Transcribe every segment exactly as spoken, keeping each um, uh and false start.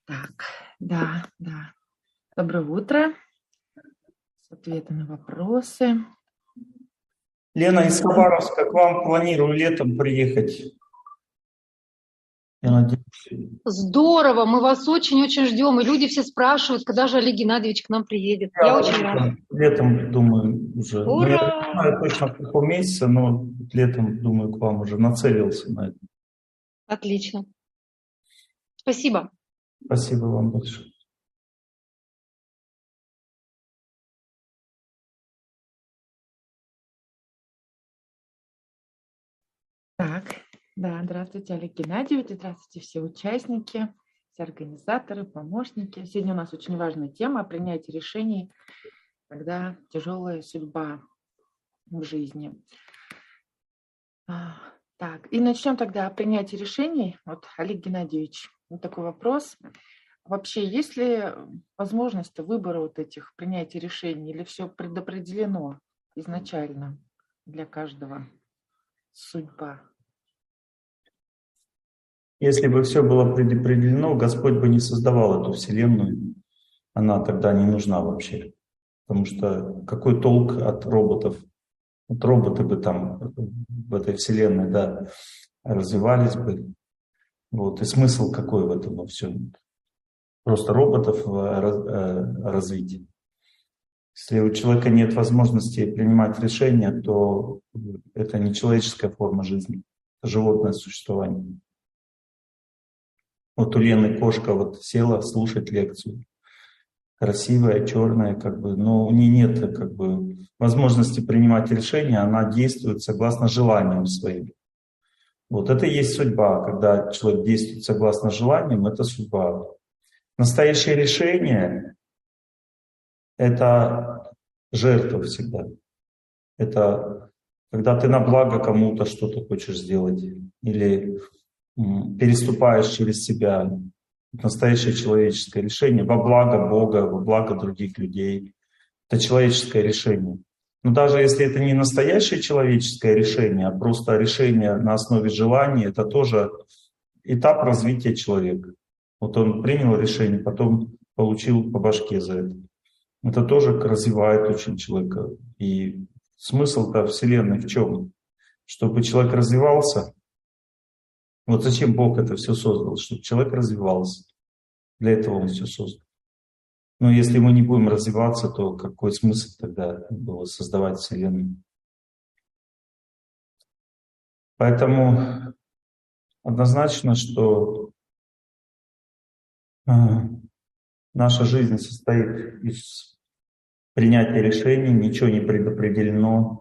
Так, да, да. Доброе утро. Ответы на вопросы. Лена из Хабаровска, к вам планирую летом приехать. Я надеюсь. Здорово, мы вас очень-очень ждем. И люди все спрашивают, когда же Олег Геннадьевич к нам приедет. Я, я очень рада. Летом, думаю, уже. Ура! Ну, я не знаю точно в каком месяце, но летом, думаю, к вам уже нацелился на это. Отлично. Спасибо. Спасибо вам большое. Так, да, здравствуйте, Олег Геннадьевич, здравствуйте все участники, все организаторы, помощники. Сегодня у нас очень важная тема – принятие решений, когда тяжелая судьба в жизни. Так, и начнем тогда о принятии решений. Вот, Олег Геннадьевич, вот такой вопрос. Вообще, есть ли возможность выбора вот этих принятий решений или все предопределено изначально для каждого? Судьба. Если бы все было предопределено, Господь бы не создавал эту вселенную. Она тогда не нужна вообще. Потому что какой толк от роботов? Вот роботы бы там в этой вселенной, да, развивались бы. Вот. И смысл какой в этом во всем? Просто роботов развить. Если у человека нет возможности принимать решения, то это не человеческая форма жизни, это животное существование. Вот у Лены кошка вот села слушать лекцию. Красивая, черная, как бы, но у нее нет как бы возможности принимать решения, она действует согласно желаниям своим. Вот это и есть судьба, когда человек действует согласно желаниям, это судьба. Настоящее решение — это жертва всегда. Это когда ты на благо кому-то что-то хочешь сделать или переступаешь через себя. Настоящее человеческое решение во благо Бога, во благо других людей. Это человеческое решение. Но даже если это не настоящее человеческое решение, а просто решение на основе желания, это тоже этап развития человека. Вот он принял решение, потом получил по башке за это. Это тоже развивает очень человека. И смысл-то Вселенной в чем? Чтобы человек развивался. Вот зачем Бог это все создал? Чтобы человек развивался. Для этого Он все создал. Но если мы не будем развиваться, то какой смысл тогда было создавать Вселенную? Поэтому однозначно, что наша жизнь состоит из принятия решений, ничего не предопределено.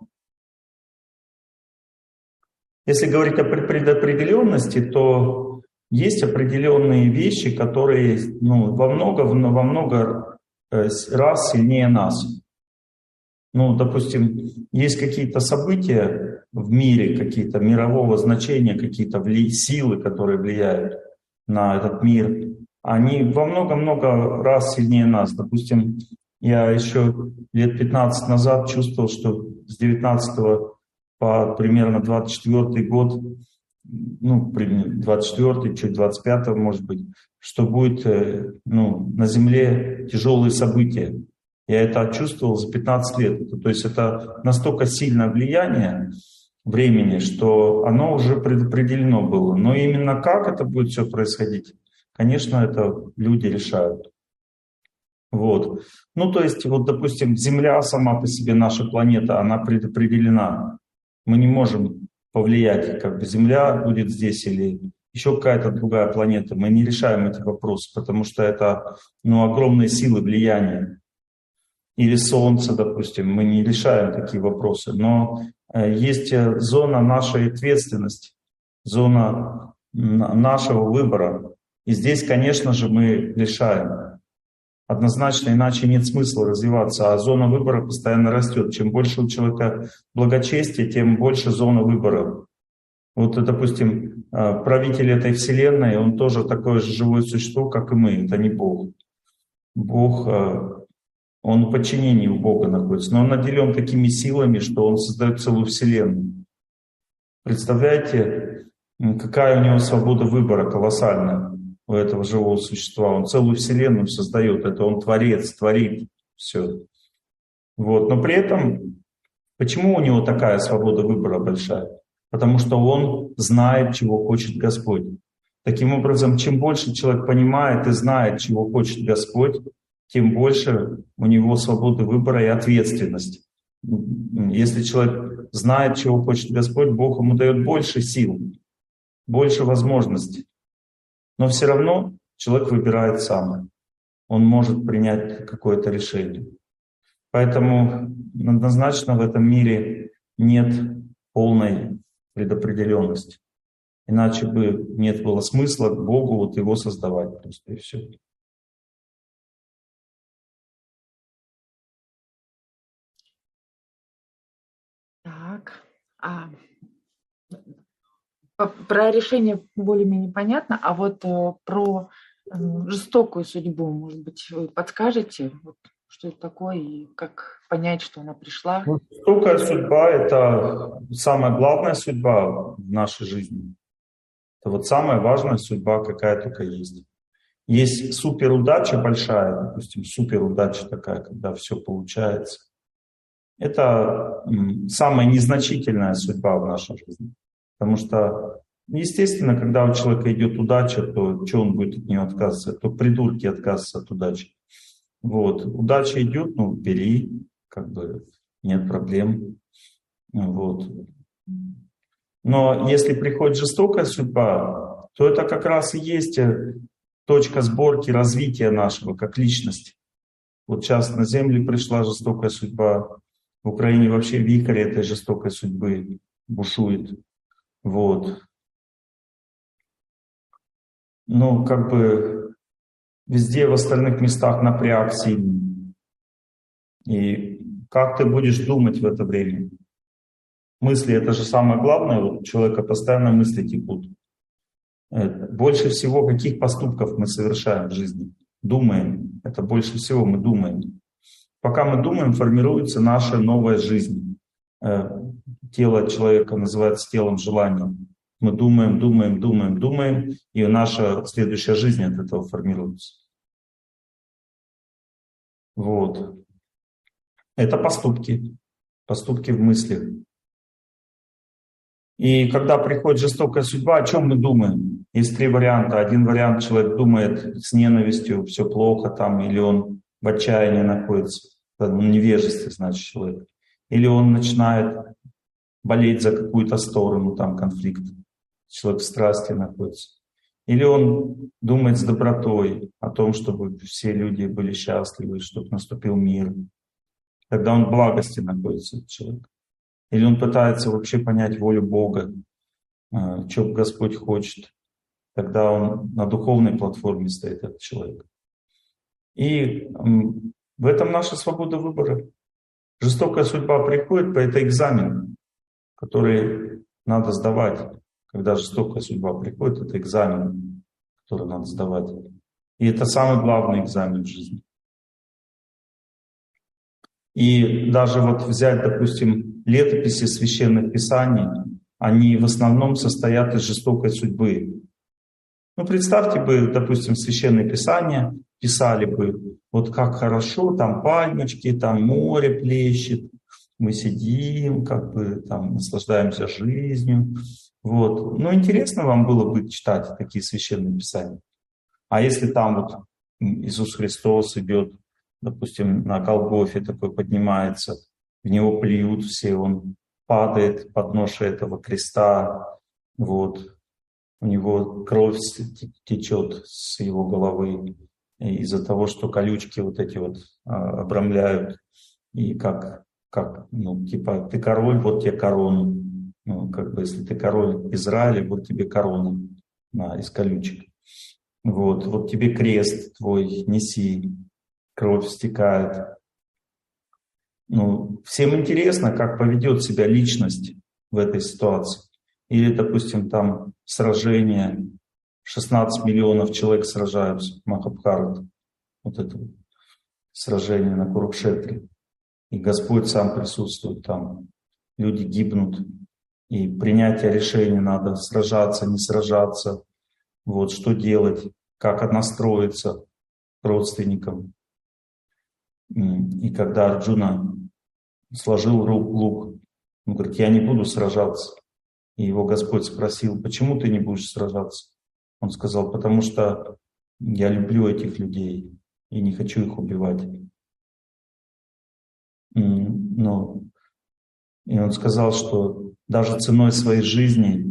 Если говорить о предопределенности, то есть определенные вещи, которые ну, во много, во много раз сильнее нас. Ну, допустим, есть какие-то события в мире, какие-то мирового значения, какие-то силы, которые влияют на этот мир. Они во много-много раз сильнее нас. Допустим, я еще лет пятнадцать назад чувствовал, что с девятнадцатого по примерно двадцать четвёртый год, ну, двадцать четвёртый, чуть двадцать пятый, может быть, что будет ну, на Земле тяжелые события. Я это чувствовал за пятнадцать лет. То есть это настолько сильное влияние времени, что оно уже предопределено было. Но именно как это будет все происходить, конечно, это люди решают. Вот. Ну, то есть, вот, допустим, Земля сама по себе, наша планета, она предопределена. Мы не можем повлиять, как бы Земля будет здесь или еще какая-то другая планета. Мы не решаем эти вопросы, потому что это ну, огромные силы влияния. Или Солнце, допустим, мы не решаем такие вопросы. Но есть зона нашей ответственности, зона нашего выбора. И здесь, конечно же, мы решаем. Однозначно, иначе нет смысла развиваться, а зона выбора постоянно растет. Чем больше у человека благочестия, тем больше зона выбора. Вот, допустим, правитель этой вселенной, он тоже такое же живое существо, как и мы. Это не Бог. Бог, он в подчинении у Бога находится, но он наделен такими силами, что он создает целую вселенную. Представляете, какая у него свобода выбора колоссальная. у этого живого существа. Он целую вселенную создает. Это он творец, творит все. Вот. Но при этом, почему у него такая свобода выбора большая? Потому что он знает, чего хочет Господь. Таким образом, чем больше человек понимает и знает, чего хочет Господь, тем больше у него свободы выбора и ответственности. Если человек знает, чего хочет Господь, Бог ему дает больше сил, больше возможностей. Но все равно человек выбирает сам. Он может принять какое-то решение. Поэтому однозначно в этом мире нет полной предопределенности. Иначе бы нет было смысла к Богу вот его создавать просто, и все. Так, а про решение более-менее понятно, а вот э, про э, жестокую судьбу, может быть, вы подскажете, вот, что это такое и как понять, что она пришла? Ну, жестокая судьба – это самая главная судьба в нашей жизни. Это вот самая важная судьба, какая только есть. Есть суперудача большая, допустим, суперудача такая, когда все получается. Это самая незначительная судьба в нашей жизни. Потому что, естественно, когда у человека идет удача, то что он будет от нее отказываться? То придурки отказываются от удачи. Вот. Удача идет, ну, бери, как бы нет проблем. Вот. Но если приходит жестокая судьба, то это как раз и есть точка сборки развития нашего как личности. Вот сейчас на Землю пришла жестокая судьба. В Украине вообще вихрь этой жестокой судьбы бушует. Вот. Ну, как бы везде в остальных местах напряг сильный. И как ты будешь думать в это время? Мысли — это же самое главное. Вот у человека постоянно мысли текут. Больше всего каких поступков мы совершаем в жизни? Думаем. Это больше всего мы думаем. Пока мы думаем, формируется наша новая жизнь. Тело человека называется телом желания. Мы думаем, думаем, думаем, думаем, и наша следующая жизнь от этого формируется. Вот. Это поступки. Поступки в мыслях. И когда приходит жестокая судьба, о чем мы думаем? Есть три варианта. Один вариант: человек думает с ненавистью, все плохо там, или он в отчаянии находится, в невежестве, значит, человек. Или он начинает болеть за какую-то сторону, там конфликт. Человек в страсти находится. Или он думает с добротой о том, чтобы все люди были счастливы, чтобы наступил мир. Тогда он в благости находится, этот человек. Или он пытается вообще понять волю Бога, что Господь хочет. Тогда он на духовной платформе стоит, этот человек. И в этом наша свобода выбора. Жестокая судьба приходит, это экзамен, который надо сдавать. Когда жестокая судьба приходит, это экзамен, который надо сдавать. И это самый главный экзамен в жизни. И даже вот взять, допустим, летописи священных писаний, они в основном состоят из жестокой судьбы. Ну, представьте бы, допустим, священные писания писали бы, вот как хорошо, там пальмочки, там море плещет, мы сидим, как бы там наслаждаемся жизнью. Вот. Ну, интересно вам было бы читать такие священные писания. А если там вот Иисус Христос идет, допустим, на Голгофе такой поднимается, в него плюют все, он падает под ношей этого креста, вот, у него кровь течет с его головы из-за того, что колючки вот эти вот а, обрамляют, и как, как, ну, типа, ты король, вот тебе корона, ну, как бы, если ты король Израиля, вот тебе корона на, из колючек, вот, вот тебе крест твой, неси. Кровь стекает. Ну, всем интересно, как поведет себя личность в этой ситуации. Или, допустим, там сражение, шестнадцать миллионов человек сражаются, Махабхарата, вот это вот сражение на Курукшетре. И Господь сам присутствует там, люди гибнут, и принятие решения надо, сражаться, не сражаться, вот что делать. как настроиться к родственникам. И когда Арджуна сложил лук, он говорит, я не буду сражаться. И его Господь спросил, почему ты не будешь сражаться? Он сказал, потому что я люблю этих людей и не хочу их убивать. Ну, и он сказал, что даже ценой своей жизни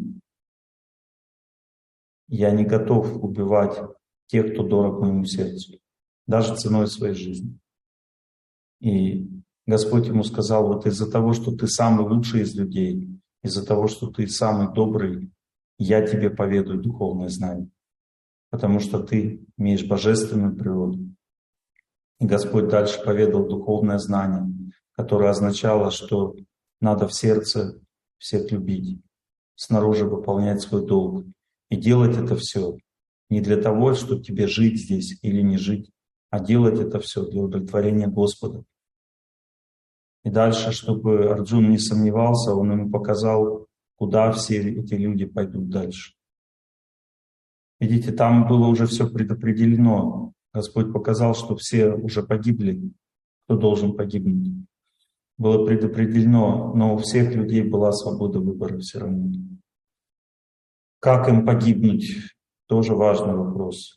я не готов убивать тех, кто дорог моему сердцу. Даже ценой своей жизни. И Господь ему сказал, вот из-за того, что ты самый лучший из людей, из-за того, что ты самый добрый, я тебе поведаю духовное знание. Потому что ты имеешь божественную природу. И Господь дальше поведал духовное знание, которое означало, что надо в сердце всех любить, снаружи выполнять свой долг. И делать это все не для того, чтобы тебе жить здесь или не жить, а делать это все для удовлетворения Господа. И дальше, чтобы Арджун не сомневался, он ему показал, куда все эти люди пойдут дальше. Видите, там было уже все предопределено. Господь показал, что все уже погибли, кто должен погибнуть. Было предопределено, но у всех людей была свобода выбора все равно. Как им погибнуть? Тоже важный вопрос.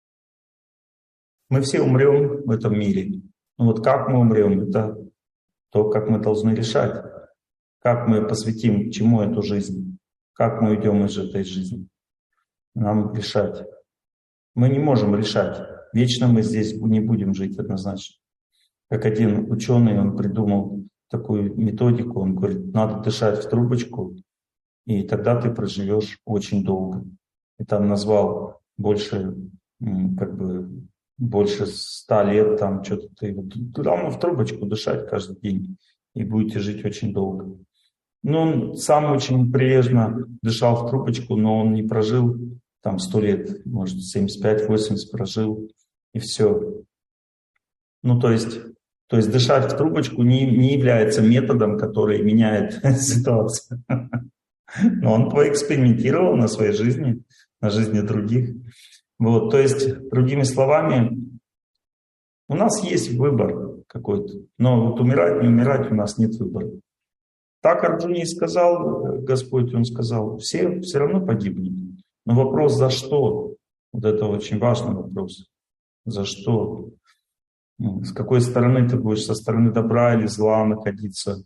Мы все умрем в этом мире. Но вот как мы умрем, это то, как мы должны решать. Как мы посвятим чему эту жизнь. Как мы уйдем из этой жизни. Нам решать. Мы не можем решать. Вечно мы здесь не будем жить однозначно. Как один ученый, он придумал такую методику, он говорит, надо дышать в трубочку, и тогда ты проживешь очень долго. И там назвал больше, как бы, больше ста лет, там что-то ты главное в трубочку дышать каждый день, и будете жить очень долго. Ну, он сам очень прилежно дышал в трубочку, но он не прожил там сто лет, может, семьдесят пять восемьдесят прожил, и все. Ну, то есть, то есть дышать в трубочку не, не является методом, который меняет ситуацию. Но он поэкспериментировал на своей жизни, на жизни других. Вот, то есть, другими словами, у нас есть выбор какой-то, но вот умирать, не умирать у нас нет выбора. Так Арджуне и сказал Господь, он сказал, все все равно погибнут. Но вопрос, за что? Вот это очень важный вопрос. За что? С какой стороны ты будешь, со стороны добра или зла находиться?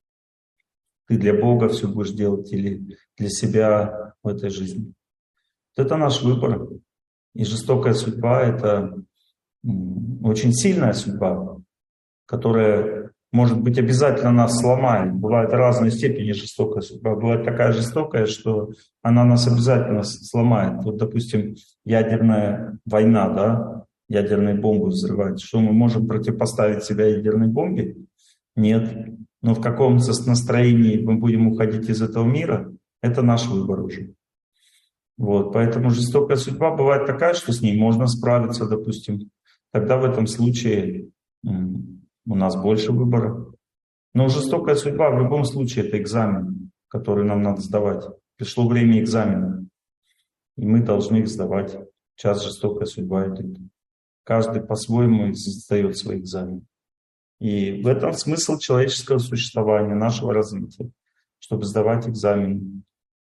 Ты для Бога все будешь делать или для себя в этой жизни? Вот это наш выбор. И жестокая судьба — это очень сильная судьба, которая, может быть, обязательно нас сломает. Бывают разные степени жестокая судьба. Бывает такая жестокая, что она нас обязательно сломает. Вот, допустим, ядерная война, да, ядерные бомбы взрывают. Что мы можем противопоставить себя ядерной бомбе? Нет. Но в каком настроении мы будем уходить из этого мира, это наш выбор уже. Вот, поэтому жестокая судьба бывает такая, что с ней можно справиться, допустим. Тогда в этом случае у нас больше выбора. Но жестокая судьба в любом случае — это экзамен, который нам надо сдавать. Пришло время экзамена, и мы должны их сдавать. Сейчас жестокая судьба идет. Каждый по-своему сдает свои экзамены. И в этом смысл человеческого существования, нашего развития, чтобы сдавать экзамены.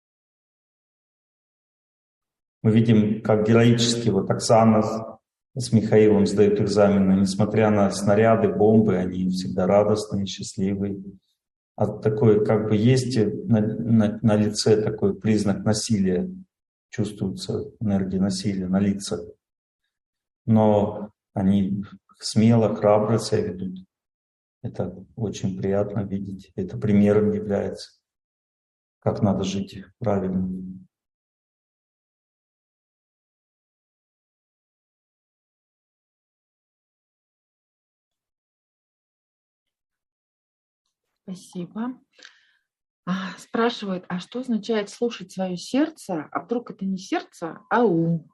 Мы видим, как героически вот Оксана с Михаилом сдают экзамены. Несмотря на снаряды, бомбы, они всегда радостные, счастливые. А такой, как бы, есть на, на, на лице такой признак насилия. Чувствуется энергия насилия на лицах. Но они смело, храбро себя ведут. Это очень приятно видеть. Это примером является, как надо жить правильно. Спасибо. А, спрашивают, а что означает слушать свое сердце? А вдруг это не сердце, а ум?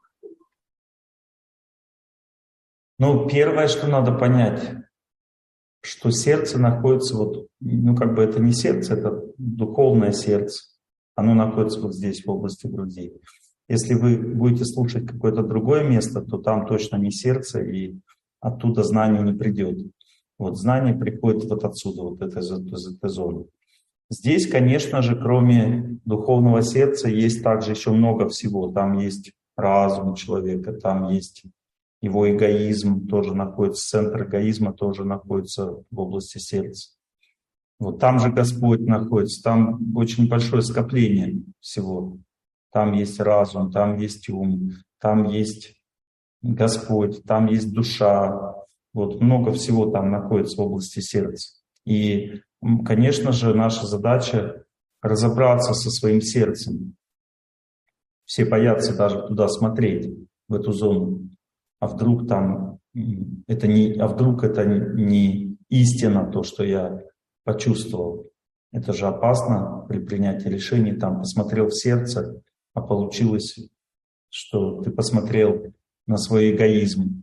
Ну, первое, что надо понять, что сердце находится вот, ну, как бы это не сердце, это духовное сердце. Оно находится вот здесь, в области груди. Если вы будете слушать какое-то другое место, то там точно не сердце, и оттуда знание не придет. Вот знание приходит вот отсюда, вот это, из этой зоны. Здесь, конечно же, кроме духовного сердца, есть также еще много всего. Там есть разум человека, там есть его эгоизм, тоже находится, центр эгоизма тоже находится в области сердца. Вот там же Господь находится, там очень большое скопление всего. Там есть разум, там есть ум, там есть Господь, там есть душа. Вот много всего там находится в области сердца. И, конечно же, наша задача разобраться со своим сердцем. Все боятся даже туда смотреть, в эту зону. А вдруг там это не, а вдруг это не истина, то, что я почувствовал. Это же опасно при принятии решений. Там посмотрел в сердце, а получилось, что ты посмотрел на свой эгоизм.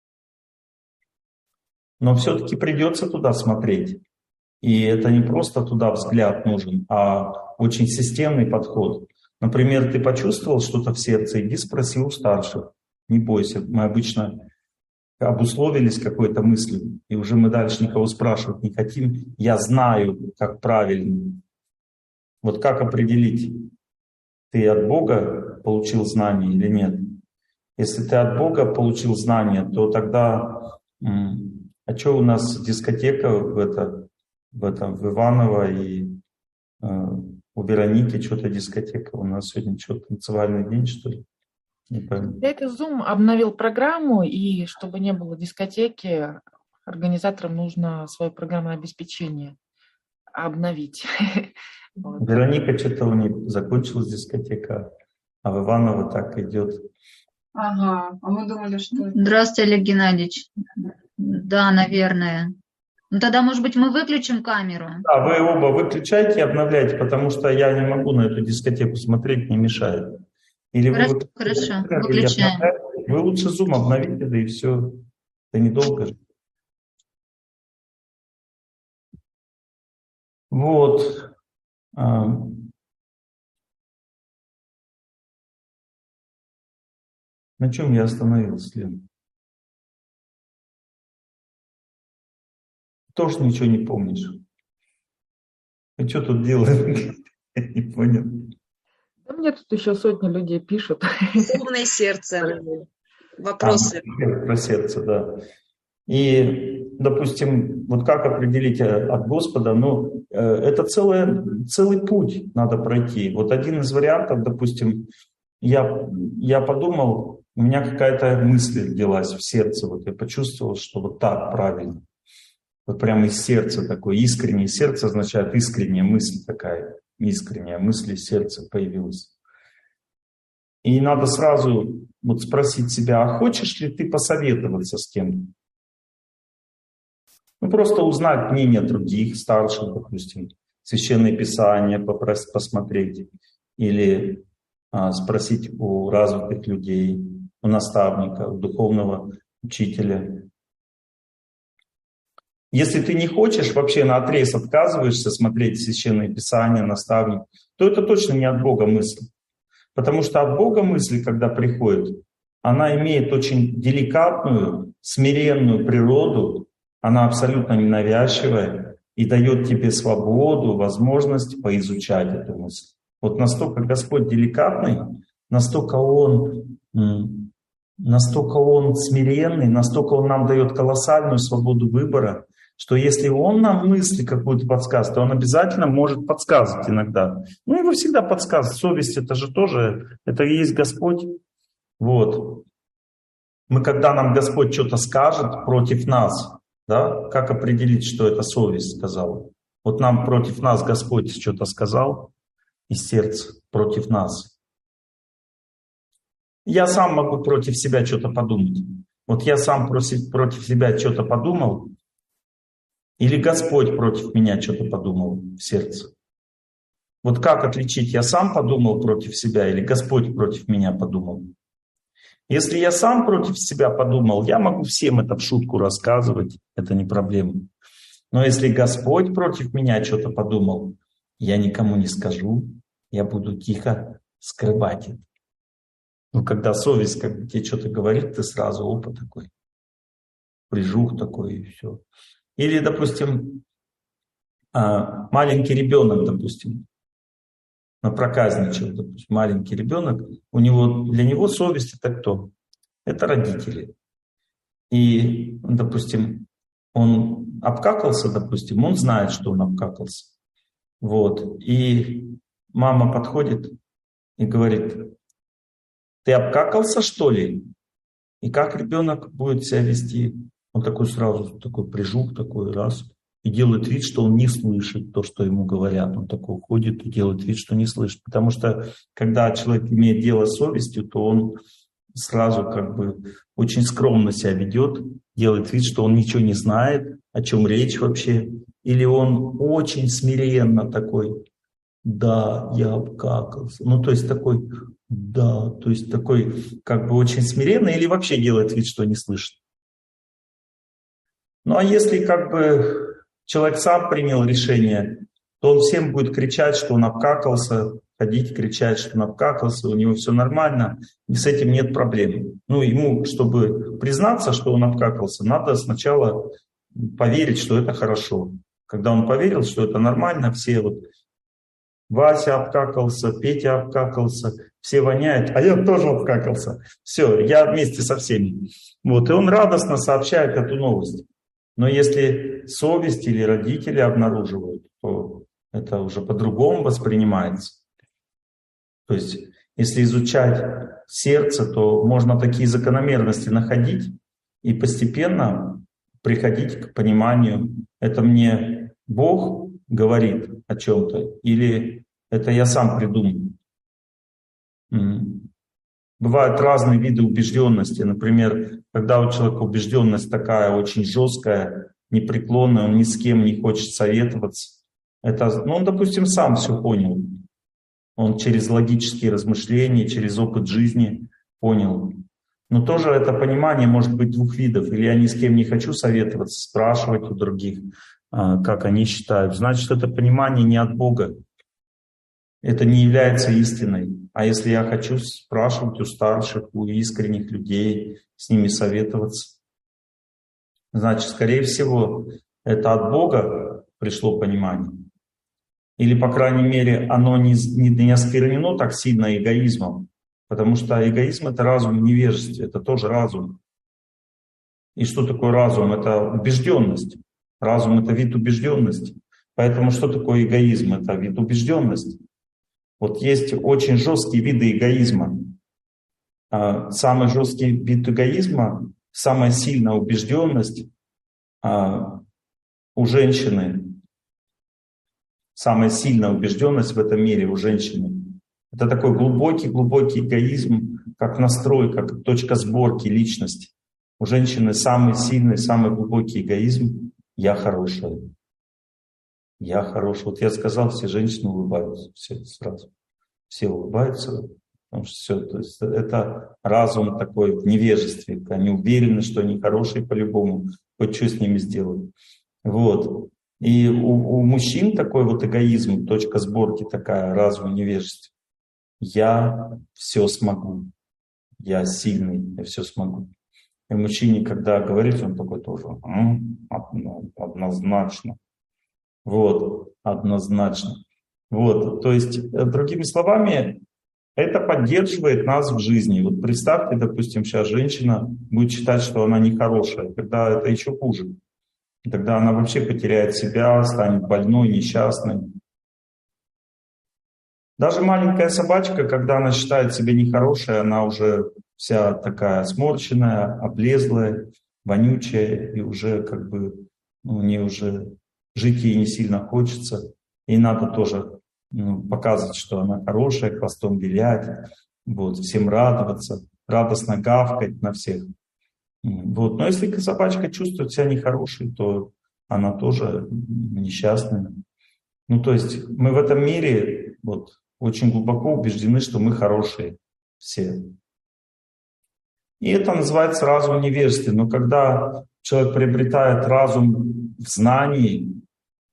Но все-таки придется туда смотреть. И это не просто туда взгляд нужен, а очень системный подход. Например, ты почувствовал что-то в сердце, иди спроси у старших. Не бойся, мы обычно обусловились какой-то мыслью, и уже мы дальше никого спрашивать не хотим. Я знаю, как правильно. Вот как определить, ты от Бога получил знание или нет? Если ты от Бога получил знание, то тогда, а что у нас дискотека в, это, в, этом, в Иваново и э, у Вероники что-то дискотека? У нас сегодня что-то танцевальный день, что ли? Это Zoom обновил программу, и чтобы не было дискотеки, организаторам нужно свое программное обеспечение обновить. Вероника что-то у нее закончилась дискотека, а в Иваново так идет. Ага, а мы думали, что... Здравствуйте, Олег Геннадьевич. Да, наверное. Ну тогда, может быть, мы выключим камеру? Да, вы оба выключайте и обновляйте, потому что я не могу на эту дискотеку смотреть, не мешает. Или хорошо, вы, хорошо, выключаем. Вы лучше Zoom обновите, да и все. Это недолго же. Вот. На чем я остановился, Лен? Тоже ничего не помнишь. А что тут делаем? Я не понял. Да мне тут еще сотни людей пишут. Духовное сердце. Вопросы. А, про сердце, да. И, допустим, вот как определить от Господа, ну, это целый, целый путь надо пройти. Вот один из вариантов, допустим, я, я подумал, у меня какая-то мысль родилась в сердце, вот я почувствовал, что вот так правильно. Вот прямо из сердца такое, искреннее сердце означает искренняя мысль такая, искренняя мысль из сердца появилась. И надо сразу вот спросить себя, а хочешь ли ты посоветоваться с кем-то? Ну, просто узнать мнение других, старших, допустим, Священное Писание попросить, посмотреть, или а, спросить у развитых людей, у наставника, у духовного учителя. Если ты не хочешь, вообще наотрез отказываешься смотреть Священное Писание, наставник, то это точно не от Бога мысль. Потому что от Бога мысль, когда приходит, она имеет очень деликатную, смиренную природу, она абсолютно ненавязчивая и дает тебе свободу, возможность поизучать эту мысль. Вот настолько Господь деликатный, настолько Он, настолько Он смиренный, настолько Он нам дает колоссальную свободу выбора, что если Он нам мысли какую-то подсказывает, то Он обязательно может подсказывать иногда. Ну, Его всегда подсказывает. Совесть — это же тоже, это и есть Господь. Вот. Мы, когда нам Господь что-то скажет против нас, да, как определить, что это совесть сказала? Вот нам против нас Господь что-то сказал из сердца, против нас. Я сам могу против себя что-то подумать. Вот я сам против, против себя что-то подумал, или Господь против меня что-то подумал в сердце. Вот как отличить, я сам подумал против себя или Господь против меня подумал? Если я сам против себя подумал, я могу всем это в шутку рассказывать, это не проблема. Но если Господь против меня что-то подумал, я никому не скажу, я буду тихо скрывать это. Ну, когда совесть как бы тебе что-то говорит, ты сразу опа такой, прижух такой и все. Или, допустим, маленький ребенок, допустим, напроказничал, допустим, маленький ребенок, у него, для него совесть это кто? Это родители. И, допустим, он обкакался, допустим, он знает, что он обкакался. Вот. И мама подходит и говорит: ты обкакался, что ли? И как ребенок будет себя вести? Он такой сразу, такой прижух, такой раз, и делает вид, что он не слышит то, что ему говорят. Он такой ходит и делает вид, что не слышит. Потому что, когда человек имеет дело с совестью, то он сразу как бы очень скромно себя ведет, делает вид, что он ничего не знает, о чем речь вообще. Или он очень смиренно такой: да, я обкакался. Ну, то есть такой, да, то есть такой как бы очень смиренно, или вообще делает вид, что не слышит. Ну, а если как бы человек сам принял решение, то он всем будет кричать, что он обкакался, ходить, кричать, что он обкакался, у него все нормально, и с этим нет проблем. Ну, ему, чтобы признаться, что он обкакался, надо сначала поверить, что это хорошо. Когда он поверил, что это нормально, все вот: Вася обкакался, Петя обкакался, все воняют, а я тоже обкакался. Все, я вместе со всеми. Вот, и он радостно сообщает эту новость. Но если совесть или родители обнаруживают, то это уже по-другому воспринимается. То есть, если изучать сердце, то можно такие закономерности находить и постепенно приходить к пониманию: это мне Бог говорит о чем-то, или это я сам придумал. Бывают разные виды убежденности. Например, когда у человека убежденность такая очень жесткая, непреклонная, он ни с кем не хочет советоваться. Это, ну, он, допустим, сам все понял. Он через логические размышления, через опыт жизни понял. Но тоже это понимание может быть двух видов. Или я ни с кем не хочу советоваться, спрашивать у других, как они считают. Значит, это понимание не от Бога. Это не является истиной. А если я хочу спрашивать у старших, у искренних людей, с ними советоваться, значит, скорее всего, это от Бога пришло понимание. Или, по крайней мере, оно не, не, не осквернено так сильно эгоизмом. Потому что эгоизм — это разум в невежестве, это тоже разум. И что такое разум? Это убежденность. Разум — это вид убежденности. Поэтому что такое эгоизм? Это вид убежденности. Вот есть очень жесткие виды эгоизма. Самый жесткий вид эгоизма, самая сильная убежденность у женщины, самая сильная убежденность в этом мире у женщины. Это такой глубокий-глубокий эгоизм, как настрой, как точка сборки личности. У женщины самый сильный, самый глубокий эгоизм — я хорошая. Я хорошая. Вот я сказал, все женщины улыбаются, все сразу. Все улыбаются, потому что все, то есть это разум такой в невежестве. Они уверены, что они хорошие по-любому, хоть что с ними сделают. Вот. И у, у мужчин такой вот эгоизм, точка сборки такая, разум в невежестве. Я все смогу. Я сильный, я все смогу. И мужчине, когда говорит, он такой тоже: однозначно. Вот, однозначно. Вот, то есть, другими словами, это поддерживает нас в жизни. Вот представьте, допустим, сейчас женщина будет считать, что она нехорошая, тогда это еще хуже. Тогда она вообще потеряет себя, станет больной, несчастной. Даже маленькая собачка, когда она считает себя нехорошей, она уже вся такая сморщенная, облезлая, вонючая, и уже как бы, ну, у нее уже жить ей не сильно хочется. И надо тоже, ну, показывать, что она хорошая, хвостом вилять, вот, всем радоваться, радостно гавкать на всех. Вот. Но если собачка чувствует себя нехорошей, то она тоже несчастная. Ну, то есть мы в этом мире вот очень глубоко убеждены, что мы хорошие все. И это называется разум в невежестве. Но когда человек приобретает разум в знании,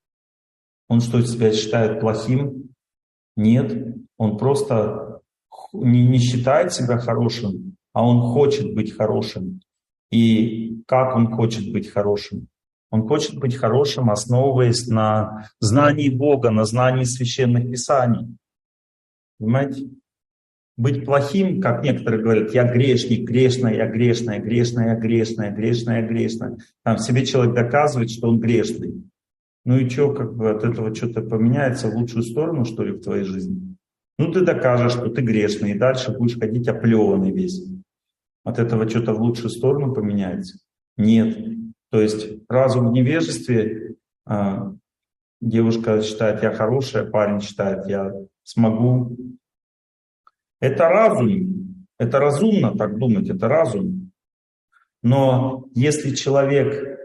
он что, себя считает плохим? Нет. Он просто не, не считает себя хорошим, а он хочет быть хорошим. И как он хочет быть хорошим? Он хочет быть хорошим, основываясь на знании Бога, на знании священных писаний. Понимаете? Быть плохим, как некоторые говорят, я грешник, грешная, я грешная, грешная, я грешная, грешная, я грешная. Там себе человек доказывает, что он грешный. Ну и что, как бы от этого что-то поменяется в лучшую сторону, что ли, в твоей жизни? Ну ты докажешь, что ты грешный, и дальше будешь ходить оплеванный весь. От этого что-то в лучшую сторону поменяется? Нет. То есть разум в невежестве, а, девушка считает, я хорошая, парень считает, я смогу. Это разум, это разумно так думать, это разум. Но если человек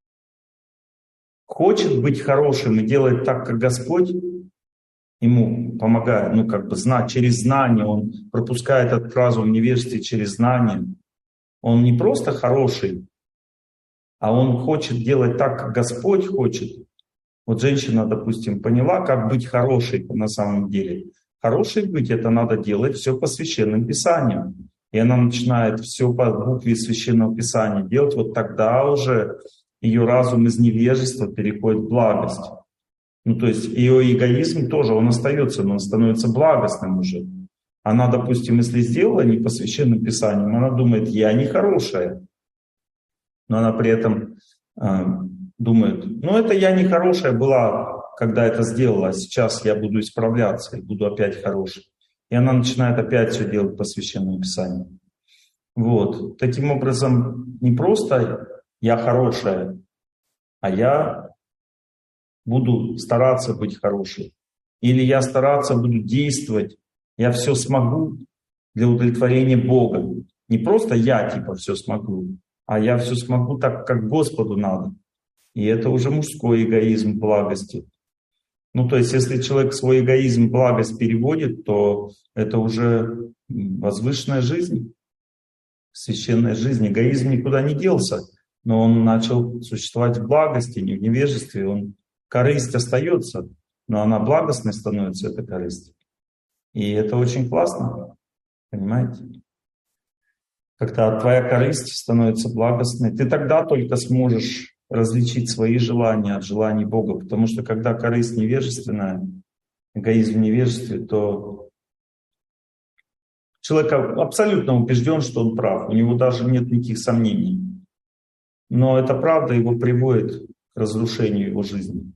хочет быть хорошим и делает так, как Господь ему помогает, ну как бы знать, через знание, он пропускает этот разум в невежестве через знание, он не просто хороший, а он хочет делать так, как Господь хочет. Вот женщина, допустим, поняла, как быть хорошей на самом деле. Хорошей быть — это надо делать все по священным писаниям. И она начинает все по букве священного писания делать, вот тогда уже ее разум из невежества переходит в благость. Ну, то есть ее эгоизм тоже, он остается, но он становится благостным уже. Она, допустим, если сделала не по священным писаниям, она думает, я не хорошая. Но она при этом э, думает, ну это я не хорошая была, когда это сделала, а сейчас я буду исправляться и буду опять хорошей. И она начинает опять все делать по священному писанию. Вот. Таким образом, не просто я хорошая, а я буду стараться быть хорошей. Или я стараться буду действовать, я все смогу для удовлетворения Бога. Не просто я типа все смогу, а я все смогу так, как Господу надо. И это уже мужской эгоизм благости. Ну, то есть, если человек свой эгоизм, благость переводит, то это уже возвышенная жизнь, священная жизнь. Эгоизм никуда не делся, но он начал существовать в благости, не в невежестве. Он, корысть остается, но она благостной становится, эта корысть. И это очень классно, понимаете? Когда твоя корысть становится благостной, ты тогда только сможешь различить свои желания от желаний Бога. Потому что когда корысть невежественная, эгоизм в невежестве, то человек абсолютно убежден, что он прав. У него даже нет никаких сомнений. Но эта правда его приводит к разрушению его жизни.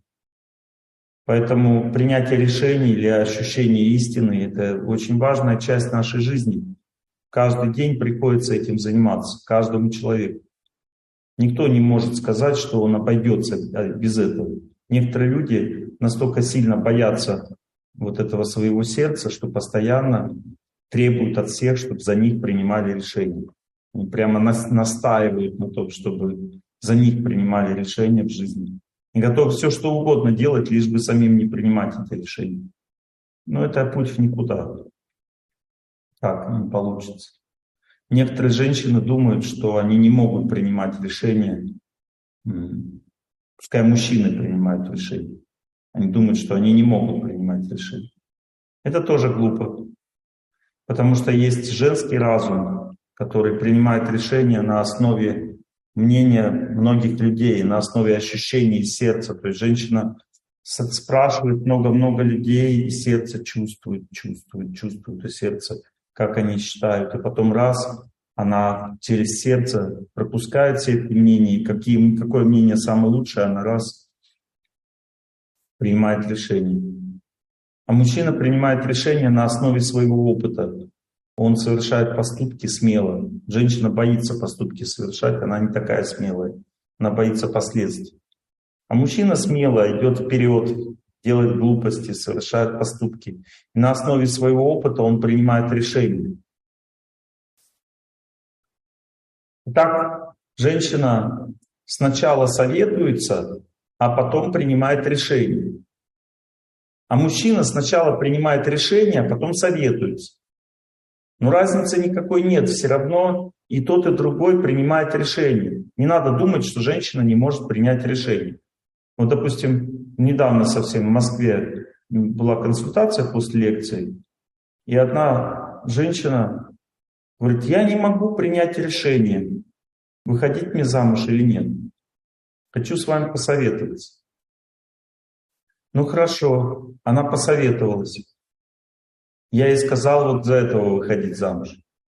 Поэтому принятие решений или ощущение истины — это очень важная часть нашей жизни. Каждый день приходится этим заниматься, каждому человеку. Никто не может сказать, что он обойдется без этого. Некоторые люди настолько сильно боятся вот этого своего сердца, что постоянно требуют от всех, чтобы за них принимали решения. Они прямо настаивают на том, чтобы за них принимали решения в жизни. И готовы все, что угодно делать, лишь бы самим не принимать эти решения. Но это путь в никуда. Так не получится. Некоторые женщины думают, что они не могут принимать решения. Пускай мужчины принимают решения. Они думают, что они не могут принимать решения. Это тоже глупо. Потому что есть женский разум, который принимает решения на основе мнения многих людей, на основе ощущений сердца. То есть женщина спрашивает много-много людей, и сердце чувствует, чувствует, чувствует, и сердце, как они считают. И потом раз она через сердце пропускает все эти мнения, какие, какое мнение самое лучшее, она раз принимает решение. А мужчина принимает решение на основе своего опыта. Он совершает поступки смело. Женщина боится поступки совершать, она не такая смелая. Она боится последствий. А мужчина смело идет вперед, делает глупости, совершает поступки. И на основе своего опыта он принимает решения. Итак, женщина сначала советуется, а потом принимает решение. А мужчина сначала принимает решение, а потом советуется. Но разницы никакой нет, все равно и тот, и другой принимает решение. Не надо думать, что женщина не может принять решение. Вот, допустим, недавно совсем в Москве была консультация после лекции, И одна женщина говорит, я не могу принять решение, выходить мне замуж или нет. Хочу с вами посоветоваться. Ну хорошо, она посоветовалась. Я ей сказал вот за этого выходить замуж.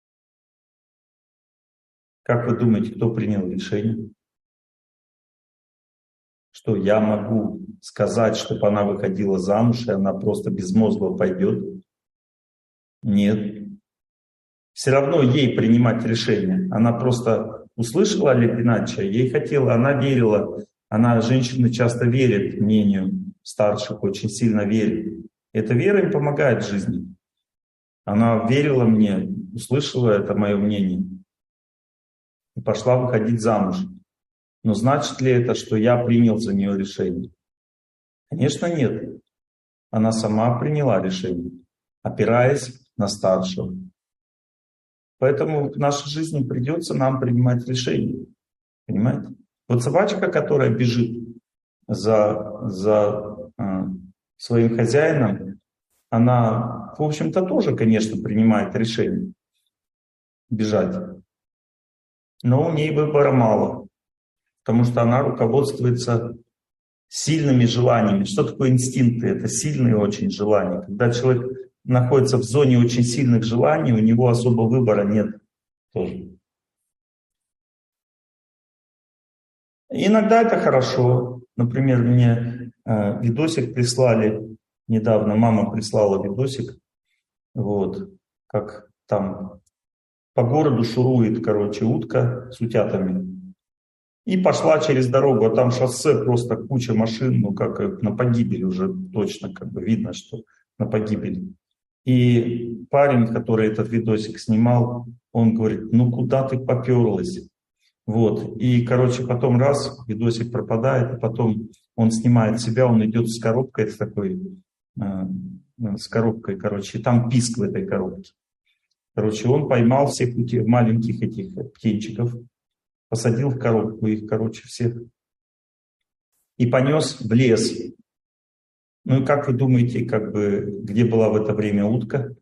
Как вы думаете, кто принял решение? Что я могу сказать, чтобы она выходила замуж, и она просто безмозгло пойдет? Нет. Все равно ей принимать решение. Она просто услышала Олега Геннадьевича, ей хотела, она верила. Она, женщины часто верят мнению старших, очень сильно верят. Эта вера им помогает в жизни. Она верила мне, услышала это мое мнение и пошла выходить замуж. Но значит ли это, что я принял за нее решение? Конечно, нет. Она сама приняла решение, опираясь на старшего. Поэтому в нашей жизни придется нам принимать решения. Понимаете? Вот собачка, которая бежит за, за э, своим хозяином, она, в общем-то, тоже, конечно, принимает решение бежать. Но у ней выбора мало, потому что она руководствуется сильными желаниями. Что такое инстинкты? Это сильные очень желания. Когда человек находится в зоне очень сильных желаний, у него особо выбора нет тоже. Иногда это хорошо. Например, мне э, видосик прислали недавно, мама прислала видосик, вот, как там по городу шурует, короче, утка с утятами. И пошла через дорогу, а там шоссе, просто куча машин, ну как на погибель уже точно, как бы видно, что на погибель. И парень, который этот видосик снимал, он говорит, ну куда ты поперлась? Вот, и, короче, потом раз, видосик пропадает, и потом он снимает себя, он идет с коробкой, с такой, э, с коробкой, короче, и там писк в этой коробке. Короче, он поймал всех этих маленьких этих птенчиков, посадил в коробку их, короче, всех, и понес в лес. Ну и как вы думаете, как бы, где была в это время утка?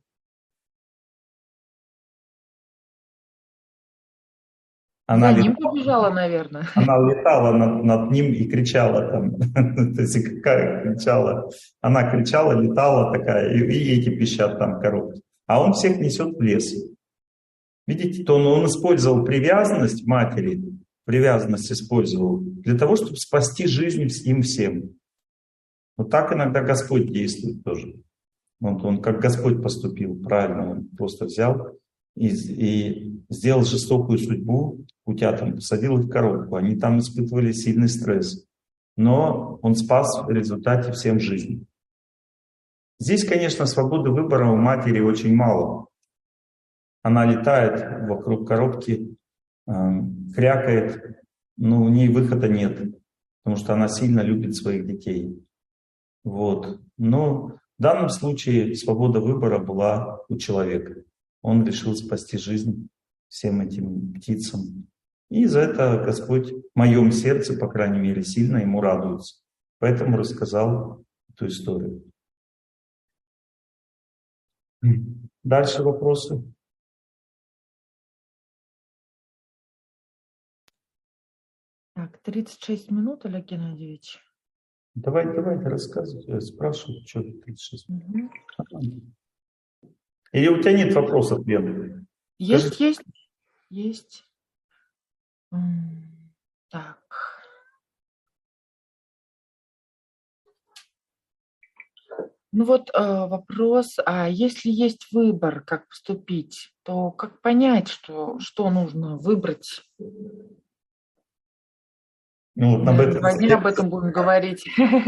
Она За ним лет... побежала, наверное. Она летала над, над ним и кричала там. То есть какая кричала? Она кричала, летала такая, и, и эти пищат там в коробке. А он всех несет в лес. Видите, то он, он использовал привязанность матери, привязанность использовал для того, чтобы спасти жизнь им всем. Вот так иногда Господь действует тоже. Вот он как Господь поступил, правильно, он просто взял и, и сделал жестокую судьбу утятам, посадил их в коробку. Они там испытывали сильный стресс. Но он спас в результате всем жизнь. Здесь, конечно, свободы выбора у матери очень мало. Она летает вокруг коробки, э, крякает, но у нее выхода нет, потому что она сильно любит своих детей. Вот. Но в данном случае свобода выбора была у человека. Он решил спасти жизнь всем этим птицам. И за это Господь в моем сердце, по крайней мере, сильно ему радуется. Поэтому рассказал эту историю. Дальше вопросы? Так, тридцать шесть минут, Олег Геннадьевич. Давайте, давайте, рассказывайте, спрашивайте, что тридцать шесть минут. Угу. Или у тебя нет вопросов, Лена? Есть, есть, есть. Так. Ну вот э, вопрос, а если есть выбор, как поступить, то как понять, что, что нужно выбрать? Ну, вот об этом Сегодня об этом будем говорить.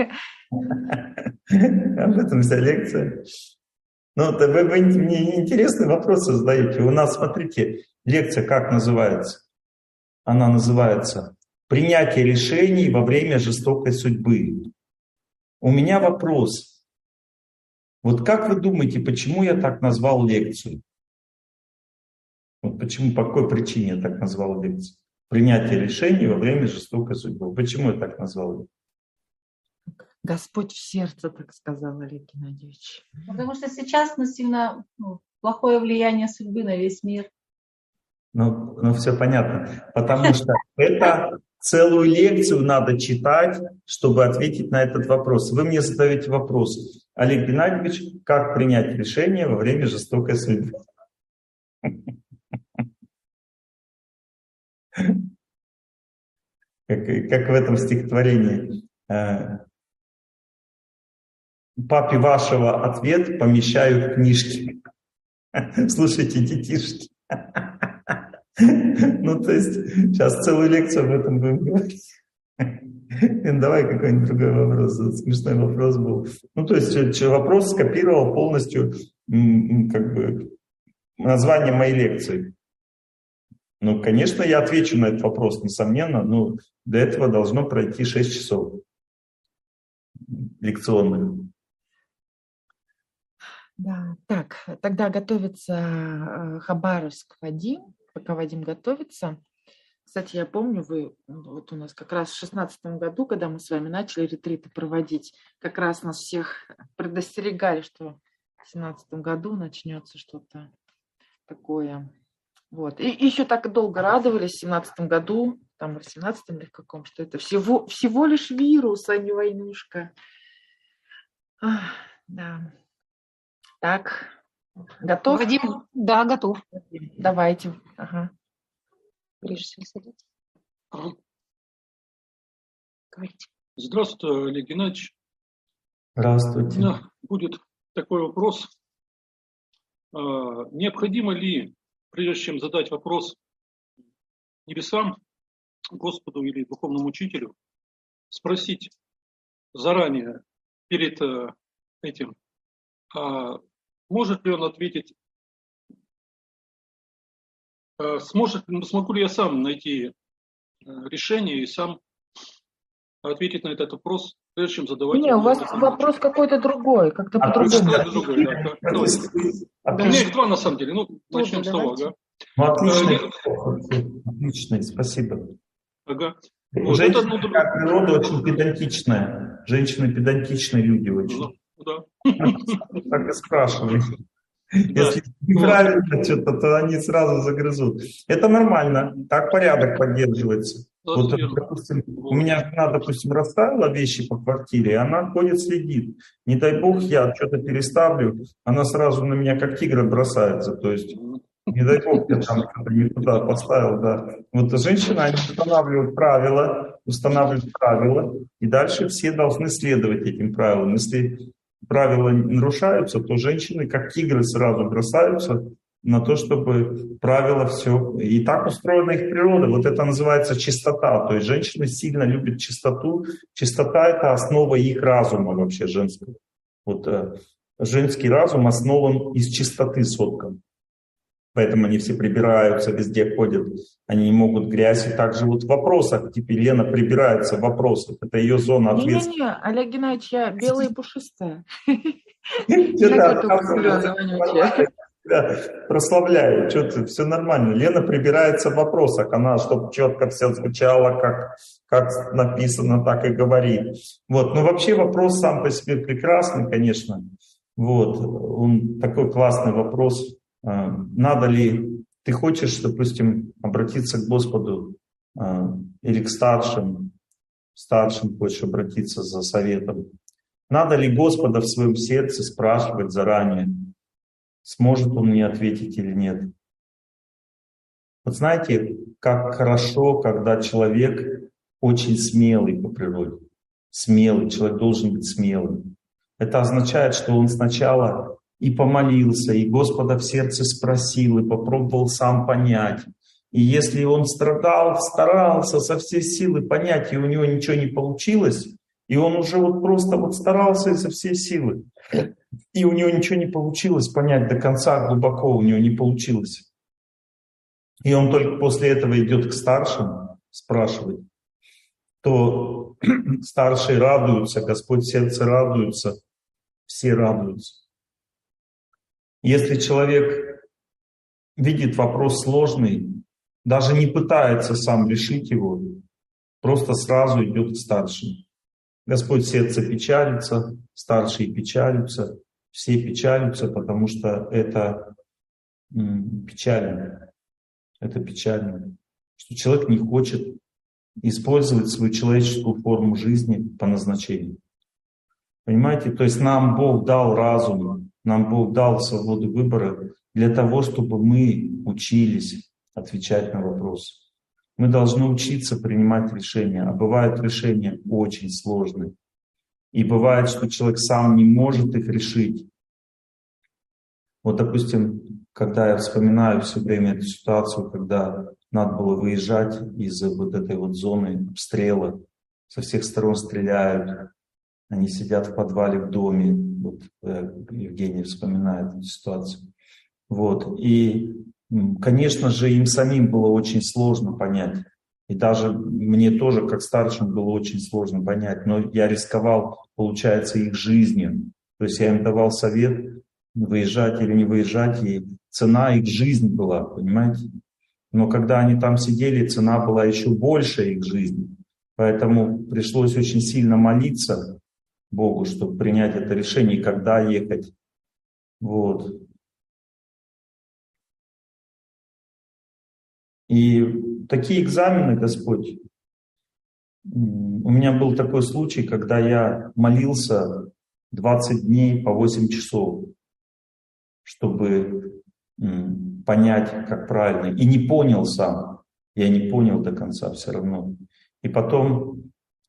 Об этом вся лекция. Ну, вы, вы мне интересные вопросы задаете. У нас, смотрите, лекция как называется? Она называется «Принятие решений во время жестокой судьбы». У меня вопрос. Вот как вы думаете, почему я так назвал лекцию? Вот почему, по какой причине я так назвал лекцию? Принятие решений во время жестокой судьбы. Почему я так назвал? Господь в сердце, так сказал Олег Геннадьевич. Потому что сейчас ну, сильно ну, плохое влияние судьбы на весь мир. Ну, ну, все понятно. Потому что это целую лекцию надо читать, чтобы ответить на этот вопрос. Вы мне задаете вопрос: Олег Геннадьевич, как принять решение во время жестокой судьбы? Как, как в этом стихотворении. Папе вашего ответ помещают в книжки. Слушайте, детишки. Ну, то есть, сейчас целую лекцию об этом будем говорить. Давай какой-нибудь другой вопрос. Смешной вопрос был. Ну, то есть, вопрос скопировал полностью как бы название моей лекции. Ну, конечно, я отвечу на этот вопрос, несомненно, но для этого должно пройти шесть часов лекционных. Да, так, тогда готовится Хабаровск Вадим, пока Вадим готовится. Кстати, я помню, вы вот у нас как раз в шестнадцатом году, когда мы с вами начали ретриты проводить, как раз нас всех предостерегали, что в семнадцатом году начнется что-то такое. Вот. И еще так долго радовались в семнадцатом году, там в семнадцатом или в каком, что это всего, всего лишь вирус, а не войнушка. Ах, да. Так, готов? Вадим, да, готов. Давайте. Ага. Ближе всего садитесь. Ага. Говорите. Здравствуйте, Олег Геннадьевич. Здравствуйте. У меня будет такой вопрос. Необходимо ли, прежде чем задать вопрос небесам, Господу или духовному учителю, спросить заранее, перед этим, а может ли он ответить, а сможет, смогу ли я сам найти решение и сам ответить на этот вопрос, прежде чем задавать... Не, у вас вопрос какой-то другой, как-то А, по-другому. Да, другой, да, да. Ну, у меня их два на самом деле, ну, начнем с того, ага. Ну, отлично, отлично, спасибо. Ага. Женщина, Вот это, ну, природа очень педантичная. Женщины педантичные люди очень. Ну, да. Так и спрашивают. Если неправильно что-то, то они сразу загрызут. Это нормально, так порядок поддерживается. Вот, допустим, у меня жена, допустим, расставила вещи по квартире, и она ходит, следит. Не дай бог, я что-то переставлю, она сразу на меня как тигр бросается. То есть, не дай бог, я там что-то не туда поставил, да. Вот женщина, они устанавливают правила, устанавливают правила, и дальше все должны следовать этим правилам. Если правила нарушаются, то женщины, как тигры, сразу бросаются на то, чтобы правила все... И так устроена их природа. Вот это называется чистота. То есть женщины сильно любят чистоту. Чистота — это основа их разума вообще женского. Вот э, женский разум основан из чистоты соткан. Поэтому они все прибираются, везде ходят. Они не могут грязь. И также вот в вопросах, типа Лена прибирается в вопросах. Это ее зона ответственности. Не-не-не, Олег Геннадьевич, я белая и пушистая. Прославляю, что-то все нормально. Лена прибирается в вопросах, она, чтобы четко все звучало, как, как написано, так и говорит. Вот. Но вообще вопрос сам по себе прекрасный, конечно. Вот. Он такой классный вопрос. Надо ли, ты хочешь, допустим, обратиться к Господу или к старшим, старшим хочешь обратиться за советом. Надо ли Господа в своем сердце спрашивать заранее, сможет он мне ответить или нет. Вот знаете, как хорошо, когда человек очень смелый по природе. Смелый, человек должен быть смелым. Это означает, что он сначала и помолился, и Господа в сердце спросил, и попробовал сам понять. И если он страдал, старался со всей силы понять, и у него ничего не получилось, и он уже вот просто вот старался изо всей силы, и у него ничего не получилось понять до конца, глубоко у него не получилось. И он только после этого идет к старшим спрашивать, то старшие радуются, Господь в сердце радуется, все радуются. Если человек видит вопрос сложный, даже не пытается сам решить его, просто сразу идет к старшим. Господь сердце печалится, старшие печалятся, все печалятся, потому что это м, печально. Это печально. Что человек не хочет использовать свою человеческую форму жизни по назначению. Понимаете? То есть нам Бог дал разум, нам Бог дал свободу выбора для того, чтобы мы учились отвечать на вопросы. Мы должны учиться принимать решения, а бывают решения очень сложные. И бывает, что человек сам не может их решить. Вот, допустим, когда я вспоминаю все время эту ситуацию, когда надо было выезжать из вот этой вот зоны обстрела, со всех сторон стреляют, они сидят в подвале в доме, вот Евгений вспоминает эту ситуацию. Вот. И, конечно же, им самим было очень сложно понять. И даже мне тоже, как старшим, было очень сложно понять. Но я рисковал, получается, их жизнью. То есть я им давал совет, выезжать или не выезжать, и цена их жизнь была, понимаете? Но когда они там сидели, цена была еще больше их жизни. Поэтому пришлось очень сильно молиться Богу, чтобы принять это решение, когда ехать. Вот. И такие экзамены, Господь, у меня был такой случай, когда я молился двадцать дней по восемь часов, чтобы понять, как правильно. И не понял сам. Я не понял до конца все равно. И потом,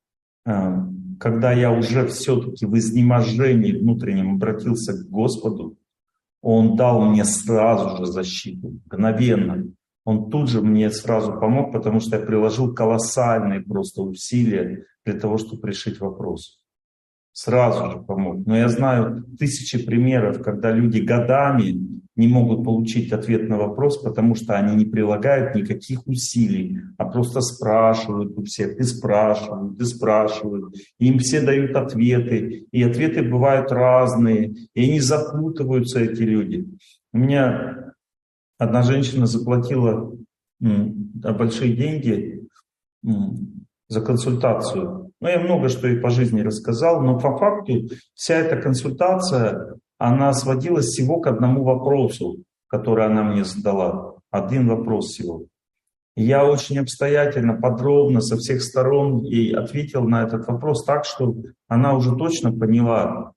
когда я уже все-таки в изнеможении внутреннем обратился к Господу, Он дал мне сразу же защиту, мгновенно. Он тут же мне сразу помог, потому что я приложил колоссальные просто усилия для того, чтобы решить вопрос. Сразу же помог. Но я знаю тысячи примеров, когда люди годами не могут получить ответ на вопрос, потому что они не прилагают никаких усилий, а просто спрашивают у всех, и спрашивают, и спрашивают. И им все дают ответы, и ответы бывают разные, и они запутываются, эти люди. У меня одна женщина заплатила м, большие деньги м, за консультацию. Ну, я много что ей по жизни рассказал, но по факту вся эта консультация, она сводилась всего к одному вопросу, который она мне задала. Один вопрос всего. И я очень обстоятельно, подробно, со всех сторон ей ответил на этот вопрос так, что она уже точно поняла,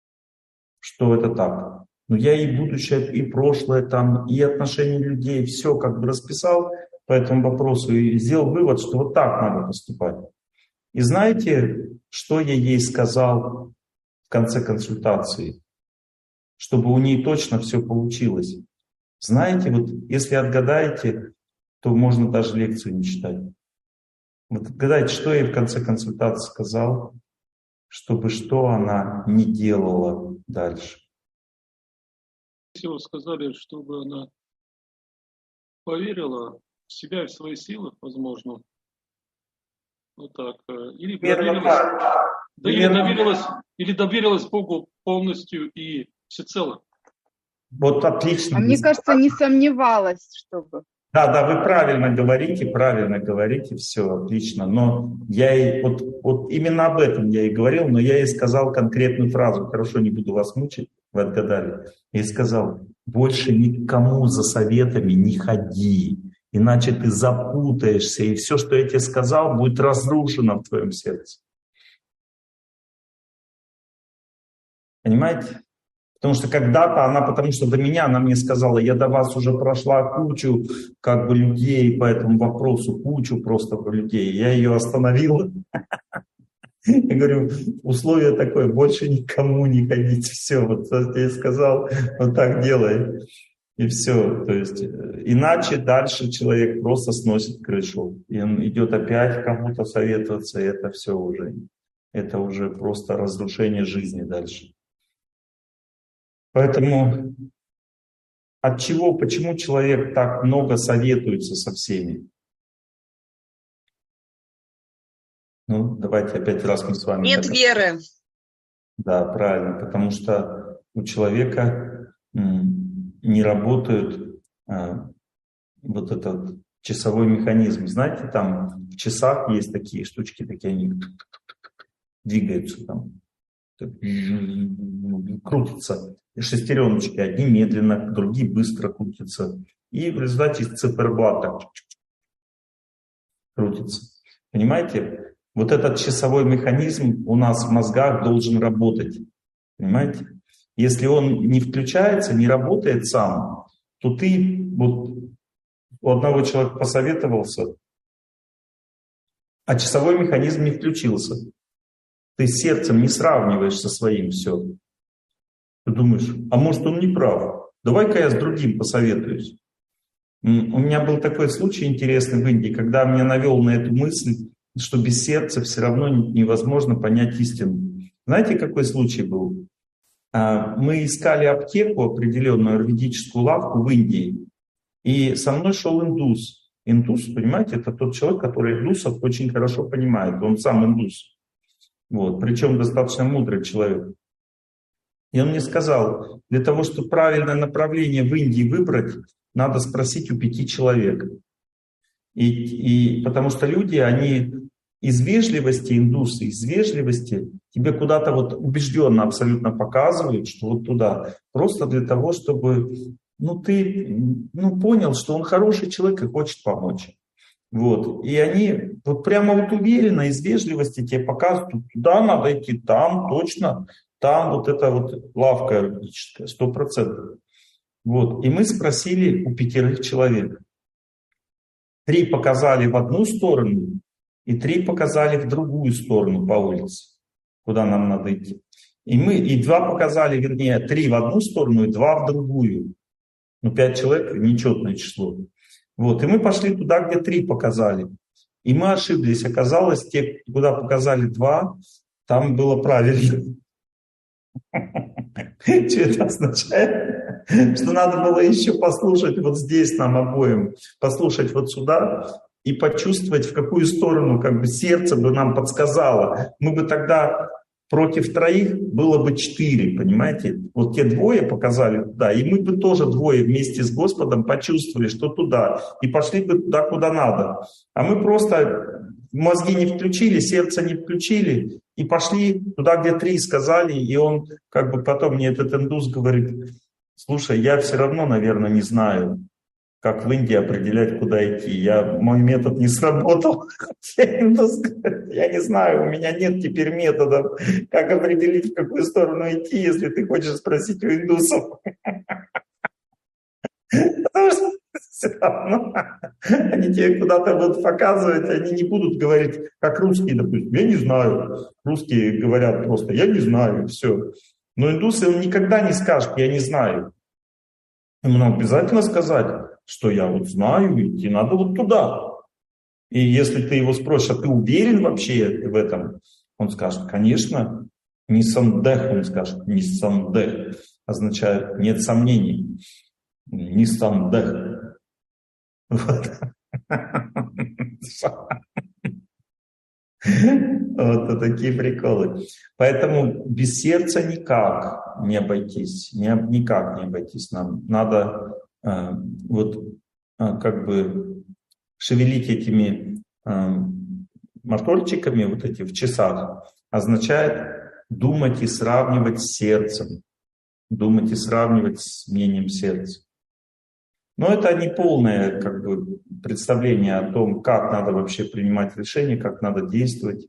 что это так. Но я и будущее, и прошлое, там, и отношения людей, все как бы расписал по этому вопросу и сделал вывод, что вот так надо поступать. И знаете, что я ей сказал в конце консультации? Чтобы у нее точно все получилось. Знаете, вот если отгадаете, то можно даже лекцию не читать. Вот отгадайте, что я ей в конце консультации сказал, чтобы что она не делала дальше. Если вы сказали, чтобы она поверила в себя и в свои силы, возможно, вот так, или доверилась, да, или доверилась, или доверилась Богу полностью и всецело. Вот отлично. А мне кажется, не сомневалась, чтобы... Да, да, вы правильно говорите, правильно говорите, все отлично. Но я ей, вот, вот именно об этом я и говорил, но я ей сказал конкретную фразу. Хорошо, не буду вас мучить, вы отгадали. Я ей сказал: больше никому за советами не ходи, иначе ты запутаешься, и все, что я тебе сказал, будет разрушено в твоем сердце. Понимаете? Потому что когда-то она, потому что до меня, она мне сказала: я до вас уже прошла кучу как бы людей по этому вопросу, кучу просто людей. Я ее остановил. Я говорю, условие такое: больше никому не ходите. Все, вот я ей сказал, вот так делай. И все. То есть, иначе дальше человек просто сносит крышу. И он идет опять кому-то советоваться, и это все уже, это уже просто разрушение жизни дальше. Поэтому от чего, почему человек так много советуется со всеми? Ну, давайте опять раз мы с вами... Нет так... веры. Да, правильно, потому что у человека не работает а, вот этот часовой механизм. Знаете, там в часах есть такие штучки, такие они двигаются там, крутятся. Шестереночки, одни медленно, другие быстро крутятся. И в результате циферблат так крутится. Понимаете? Вот этот часовой механизм у нас в мозгах должен работать. Понимаете? Если он не включается, не работает сам, то ты, вот у одного человека посоветовался, а часовой механизм не включился. Ты с сердцем не сравниваешь со своим все. Ты думаешь, а может он не прав? Давай-ка я с другим посоветуюсь. У меня был такой случай интересный в Индии, когда меня навел на эту мысль, что без сердца все равно невозможно понять истину. Знаете, какой случай был? Мы искали аптеку, определенную аюрведическую лавку в Индии, и со мной шел индус. Индус, понимаете, это тот человек, который индусов очень хорошо понимает. Он сам индус. Вот, причем достаточно мудрый человек. И он мне сказал, для того, чтобы правильное направление в Индии выбрать, надо спросить у пяти человек. И, и потому что люди, они из вежливости, индусы, из вежливости тебе куда-то вот убежденно абсолютно показывают, что вот туда. Просто для того, чтобы ну, ты ну, понял, что он хороший человек и хочет помочь. Вот. И они вот прямо вот уверенно, из вежливости тебе показывают, туда надо идти, там точно, там вот эта вот лавка юридическая, сто процентов. Вот. И мы спросили у пятерых человек. Три показали в одну сторону, и три показали в другую сторону по улице, куда нам надо идти. И мы, и два показали, вернее, три в одну сторону и два в другую. Ну, пять человек — нечетное число. Вот, и мы пошли туда, где три показали. И мы ошиблись. Оказалось, те, куда показали два, там было правильно. Что это означает? Что надо было еще послушать вот здесь нам обоим, послушать вот сюда и почувствовать, в какую сторону как бы сердце бы нам подсказало. Мы бы тогда против троих было бы четыре, понимаете? Вот те двое показали туда, и мы бы тоже двое вместе с Господом почувствовали, что туда, и пошли бы туда, куда надо. А мы просто мозги не включили, сердце не включили, и пошли туда, где три сказали, и он как бы потом мне этот индус говорит, слушай, я все равно, наверное, не знаю, как в Индии определять, куда идти. Я, мой метод не сработал. Я не знаю, у меня нет теперь методов, как определить, в какую сторону идти, если ты хочешь спросить у индусов. Потому что все равно они тебе куда-то будут показывать, они не будут говорить, как русские, допустим. Я не знаю. Русские говорят просто, я не знаю, все. Но индусы, он никогда не скажет, я не знаю. Ему обязательно сказать, что я вот знаю, идти надо вот туда. И если ты его спросишь, а ты уверен вообще в этом? Он скажет, конечно, не сандех, он скажет, не сандех, означает нет сомнений, не сандех. Вот. Вот такие приколы. Поэтому без сердца никак не обойтись, никак не обойтись нам. Надо э, вот э, как бы шевелить этими э, моторчиками, вот эти в часах, означает думать и сравнивать с сердцем, думать и сравнивать с мнением сердца. Но это не полное как бы представление о том, как надо вообще принимать решения, как надо действовать.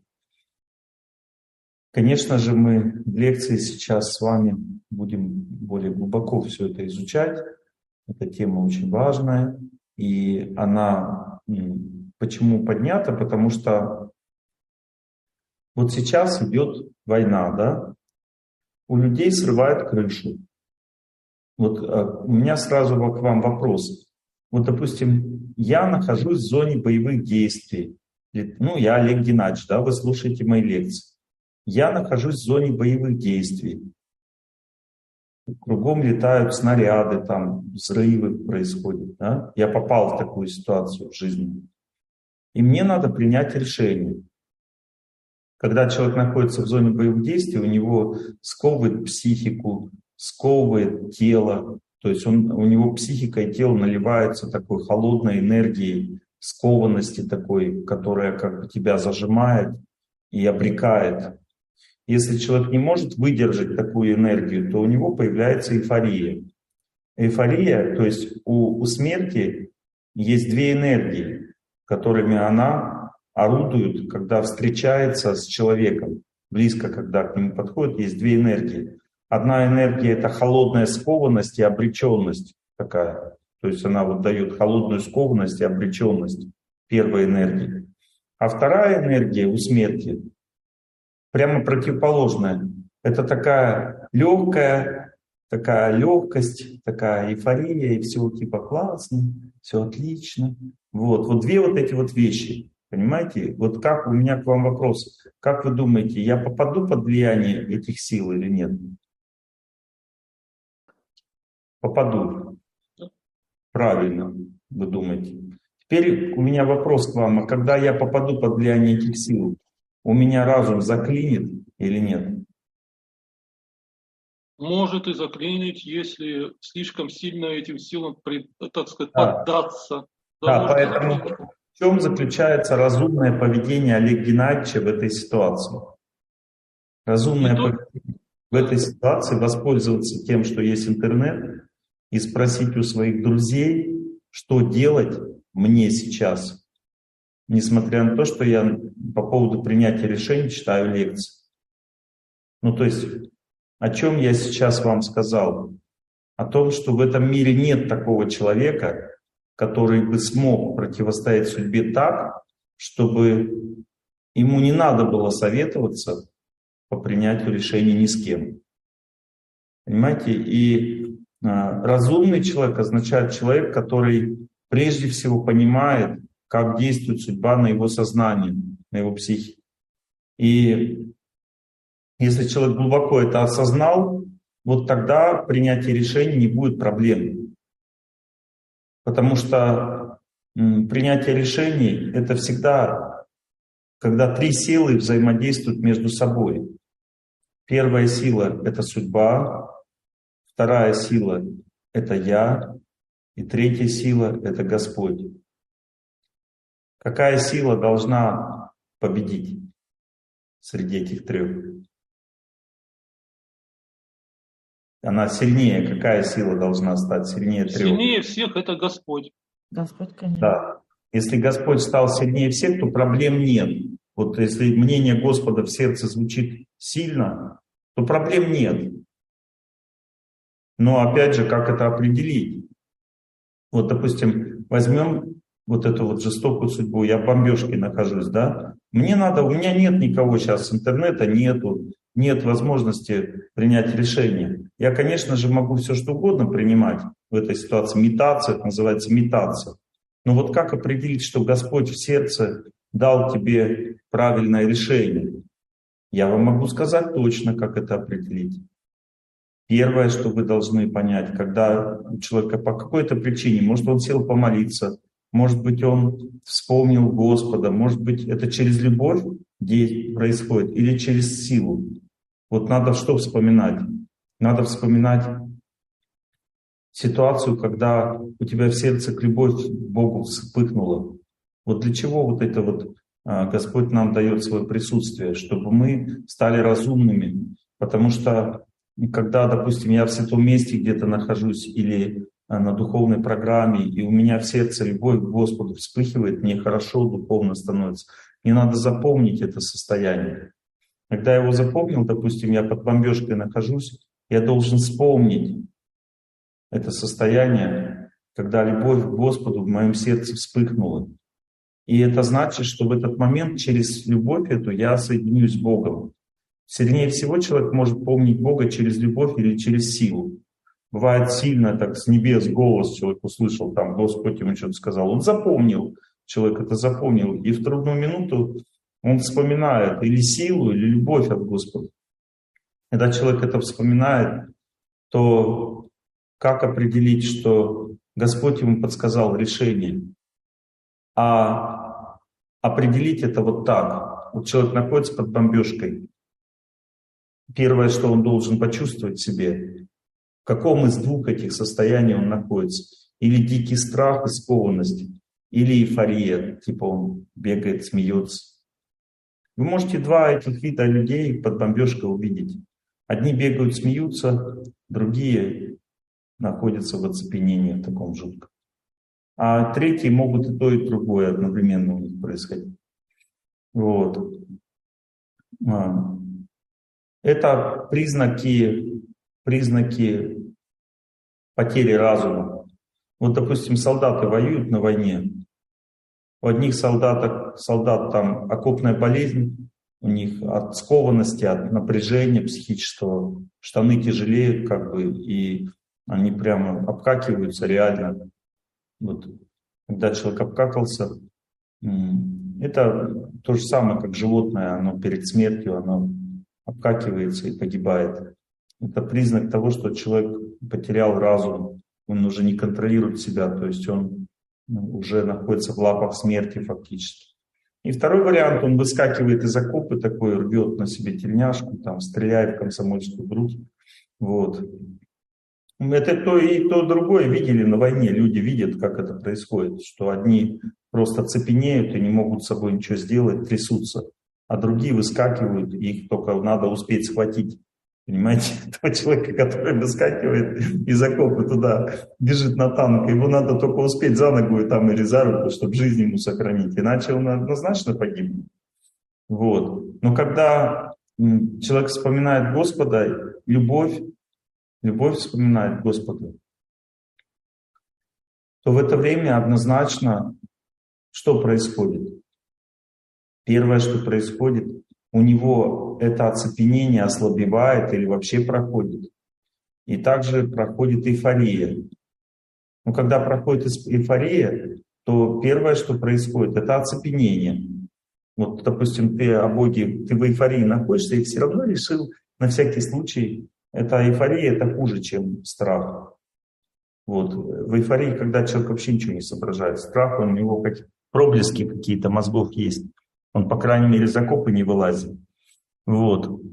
Конечно же, мы в лекции сейчас с вами будем более глубоко все это изучать. Эта тема очень важная. И она почему поднята? Потому что вот сейчас идет война, да? У людей срывают крышу. Вот у меня сразу к вам вопрос. Вот, допустим, я нахожусь в зоне боевых действий. Ну, я Олег Геннадьевич, да, вы слушаете мои лекции. Я нахожусь в зоне боевых действий. Кругом летают снаряды, там взрывы происходят. Да? Я попал в такую ситуацию в жизни. И мне надо принять решение. Когда человек находится в зоне боевых действий, у него сковывает психику, сковывает тело, то есть он, у него психика и тело наливаются такой холодной энергией, скованности такой, которая как бы тебя зажимает и обрекает. Если человек не может выдержать такую энергию, то у него появляется эйфория. Эйфория, то есть у, у смерти есть две энергии, которыми она орудует, когда встречается с человеком. Близко, когда к нему подходит, есть две энергии. Одна энергия — это холодная скованность и обреченность такая. То есть она вот дает холодную скованность и обреченность первой энергии. А вторая энергия у смерти прямо противоположная. Это такая легкая, такая легкость, такая эйфория, и все типа классно, все отлично. Вот, вот две вот эти вот вещи. Понимаете? Вот как у меня к вам вопрос. Как вы думаете, я попаду под влияние этих сил или нет? Попаду. Правильно, вы думаете. Теперь у меня вопрос к вам. А когда я попаду под влияние этих сил, у меня разум заклинит или нет? Может и заклинить, если слишком сильно этим силам, так сказать, Да. поддаться. Да, может поэтому заклинить. в чем заключается разумное поведение Олега Геннадьевича в этой ситуации? Разумное И то- поведение в этой ситуации воспользоваться тем, что есть интернет, и спросить у своих друзей, что делать мне сейчас, несмотря на то, что я по поводу принятия решений читаю лекции. Ну, то есть, о чем я сейчас вам сказал? О том, что в этом мире нет такого человека, который бы смог противостоять судьбе так, чтобы ему не надо было советоваться по принятию решений ни с кем. Понимаете? И а, разумный человек означает человек, который прежде всего понимает, как действует судьба на его сознание, на его психике. И если человек глубоко это осознал, вот тогда принятие решений не будет проблем. Потому что м, принятие решений — это всегда, когда три силы взаимодействуют между собой. Первая сила — это судьба, вторая сила — это я, и третья сила — это Господь. Какая сила должна победить среди этих трех? Она сильнее. Какая сила должна стать сильнее трех? Сильнее всех это Господь. Господь, конечно. Да. Если Господь стал сильнее всех, то проблем нет. Вот если мнение Господа в сердце звучит сильно, то проблем нет. Но опять же, как это определить? Вот, допустим, возьмем вот эту вот жестокую судьбу. Я в бомбежке нахожусь, да? Мне надо, у меня нет никого сейчас, интернета нету, нет возможности принять решение. Я, конечно же, могу все что угодно принимать в этой ситуации. Метаться, это называется метаться. Но вот как определить, что Господь в сердце дал тебе правильное решение? Я вам могу сказать точно, как это определить. Первое, что вы должны понять, когда у человека по какой-то причине, может, он сел помолиться, может быть, он вспомнил Господа, может быть, это через любовь происходит или через силу. Вот надо что вспоминать? Надо вспоминать ситуацию, когда у тебя в сердце любовь к Богу вспыхнула. Вот для чего вот это вот Господь нам дает свое присутствие, чтобы мы стали разумными. Потому что когда, допустим, я в святом месте где-то нахожусь или на духовной программе, и у меня в сердце любовь к Господу вспыхивает, мне хорошо духовно становится. Мне надо запомнить это состояние. Когда я его запомнил, допустим, я под бомбежкой нахожусь, я должен вспомнить это состояние, когда любовь к Господу в моем сердце вспыхнула. И это значит, что в этот момент через любовь эту я соединюсь с Богом. Сильнее всего человек может помнить Бога через любовь или через силу. Бывает сильно, так с небес голос человек услышал, там Господь ему что-то сказал. Он запомнил, человек это запомнил. И в трудную минуту он вспоминает или силу, или любовь от Господа. Когда человек это вспоминает, то как определить, что Господь ему подсказал решение? А определить это вот так. Вот человек находится под бомбежкой. Первое, что он должен почувствовать в себе, в каком из двух этих состояний он находится. Или дикий страх и скованность, или эйфория, типа он бегает, смеется. Вы можете два этих вида людей под бомбежкой увидеть. Одни бегают, смеются, другие находятся в оцепенении в таком жутком. А третьи могут и то, и другое одновременно у них происходить. Вот. Это признаки, признаки потери разума. Вот, допустим, солдаты воюют на войне. У одних солдат, солдат там окопная болезнь, у них от скованности, от напряжения психического, штаны тяжелеют как бы, и они прямо обкакиваются реально. Вот. Когда человек обкакался, это то же самое, как животное, оно перед смертью, оно обкакивается и погибает. Это признак того, что человек потерял разум, он уже не контролирует себя, то есть он уже находится в лапах смерти фактически. И второй вариант, он выскакивает из окопа такой, рвет на себе тельняшку, там, стреляет в комсомольскую грудь. Вот. Это то и то другое видели на войне. Люди видят, как это происходит, что одни просто цепенеют и не могут с собой ничего сделать, трясутся, а другие выскакивают, и их только надо успеть схватить. Понимаете, того человека, который выскакивает из окопа туда, бежит на танк, его надо только успеть за ногу там, или за руку, чтобы жизнь ему сохранить, иначе он однозначно погибнет. Вот. Но когда человек вспоминает Господа, любовь, любовь вспоминает Господа, то в это время однозначно что происходит? Первое, что происходит, у него это оцепенение ослабевает или вообще проходит. И также проходит эйфория. Но когда проходит эйфория, то первое, что происходит, это оцепенение. Вот, допустим, ты о Боге, ты в эйфории находишься и все равно решил на всякий случай, эта эйфория, это хуже, чем страх. Вот. В эйфории, когда человек вообще ничего не соображает, страх, у него как проблески какие-то мозгов есть. Он, по крайней мере, из окопа не вылазит. Вот.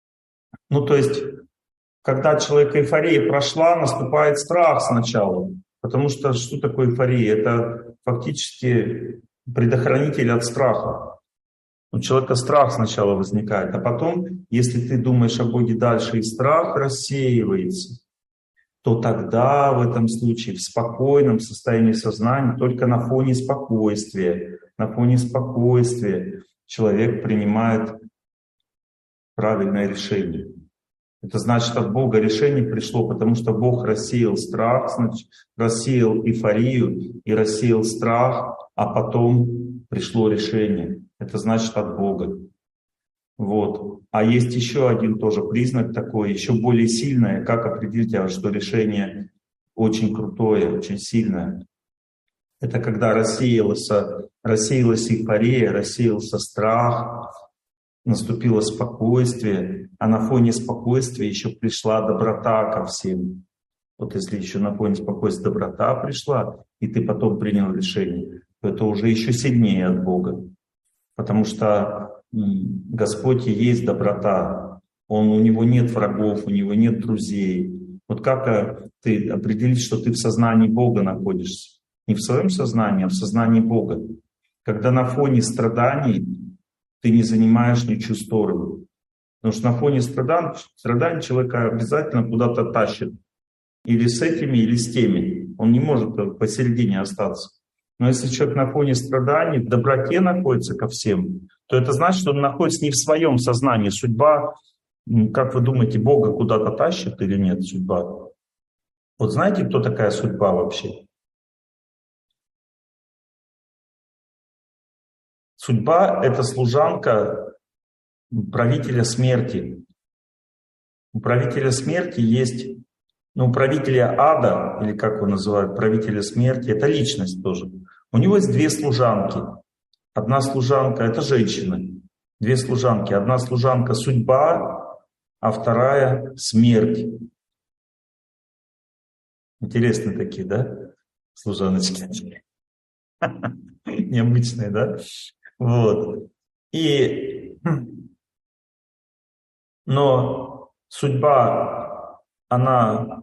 Ну, то есть, когда человек эйфория прошла, наступает страх сначала. Потому что что такое эйфория? Это фактически предохранитель от страха. У человека страх сначала возникает, а потом, если ты думаешь о Боге дальше, и страх рассеивается, то тогда в этом случае в спокойном состоянии сознания, только на фоне спокойствия, на фоне спокойствия человек принимает правильное решение. Это значит, от Бога решение пришло, потому что Бог рассеял страх, значит, рассеял эйфорию и рассеял страх, а потом пришло решение. Это значит от Бога. Вот. А есть еще один тоже признак такой, еще более сильный, как определить, что решение очень крутое, очень сильное. Это когда рассеялась, рассеялась эйфория, рассеялся страх, наступило спокойствие, а на фоне спокойствия еще пришла доброта ко всем. Вот если еще на фоне спокойствия доброта пришла, и ты потом принял решение, то это уже еще сильнее от Бога. Потому что Господь и есть доброта. Он, у Него нет врагов, у Него нет друзей. Вот как ты определить, что ты в сознании Бога находишься? Не в своем сознании, а в сознании Бога. Когда на фоне страданий ты не занимаешь ничью сторону. Потому что на фоне страданий, страданий человека обязательно куда-то тащит. Или с этими, или с теми. Он не может посередине остаться. Но если человек на фоне страданий, в доброте находится ко всем, то это значит, что он находится не в своем сознании. Судьба, как вы думаете, Бога куда-то тащит или нет судьба? Вот знаете, кто такая судьба вообще? Судьба – это служанка правителя смерти. У правителя смерти есть, ну, у правителя ада, или как его называют, правителя смерти, это личность тоже. У него есть две служанки. Одна служанка – это женщина. Две служанки. Одна служанка – судьба, а вторая – смерть. Интересные такие, да, служаночки? Необычные, да? Вот. И, но судьба, она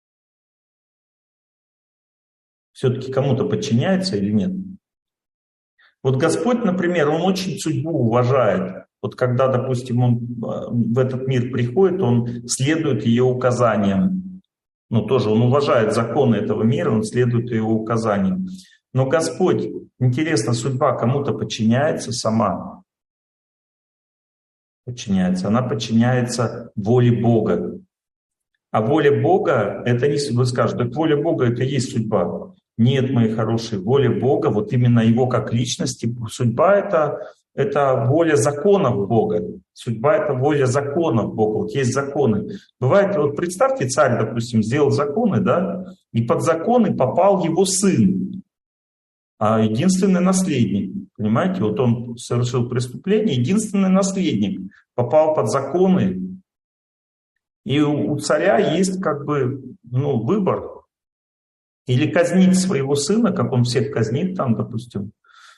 все-таки кому-то подчиняется или нет? Вот Господь, например, Он очень судьбу уважает. Вот когда, допустим, он в этот мир приходит, он следует ее указаниям. Ну, тоже он уважает законы этого мира, он следует его указаниям. Но Господь, интересно, судьба кому-то подчиняется сама? Подчиняется. Она подчиняется воле Бога. А воля Бога, это не судьба. Вы скажете, так воля Бога это и есть судьба. Нет, мои хорошие, воля Бога, вот именно его как личности, судьба это, это воля законов Бога. Судьба это воля законов Бога. Вот есть законы. Бывает, вот представьте, царь, допустим, сделал законы, да, и под законы попал его сын, а единственный наследник. Понимаете, вот он совершил преступление, единственный наследник попал под законы. И у царя есть как бы ну, выбор. Или казнить своего сына, как он всех казнит там, допустим.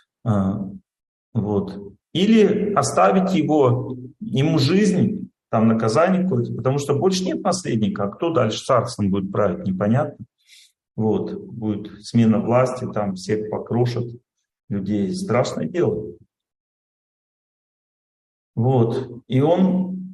Вот. Или оставить его, ему жизнь, там наказание какое-то, потому что больше нет наследника. А кто дальше царством будет править, непонятно. Вот. Будет смена власти, там всех покрошат людей. Страшное дело. Вот. И он,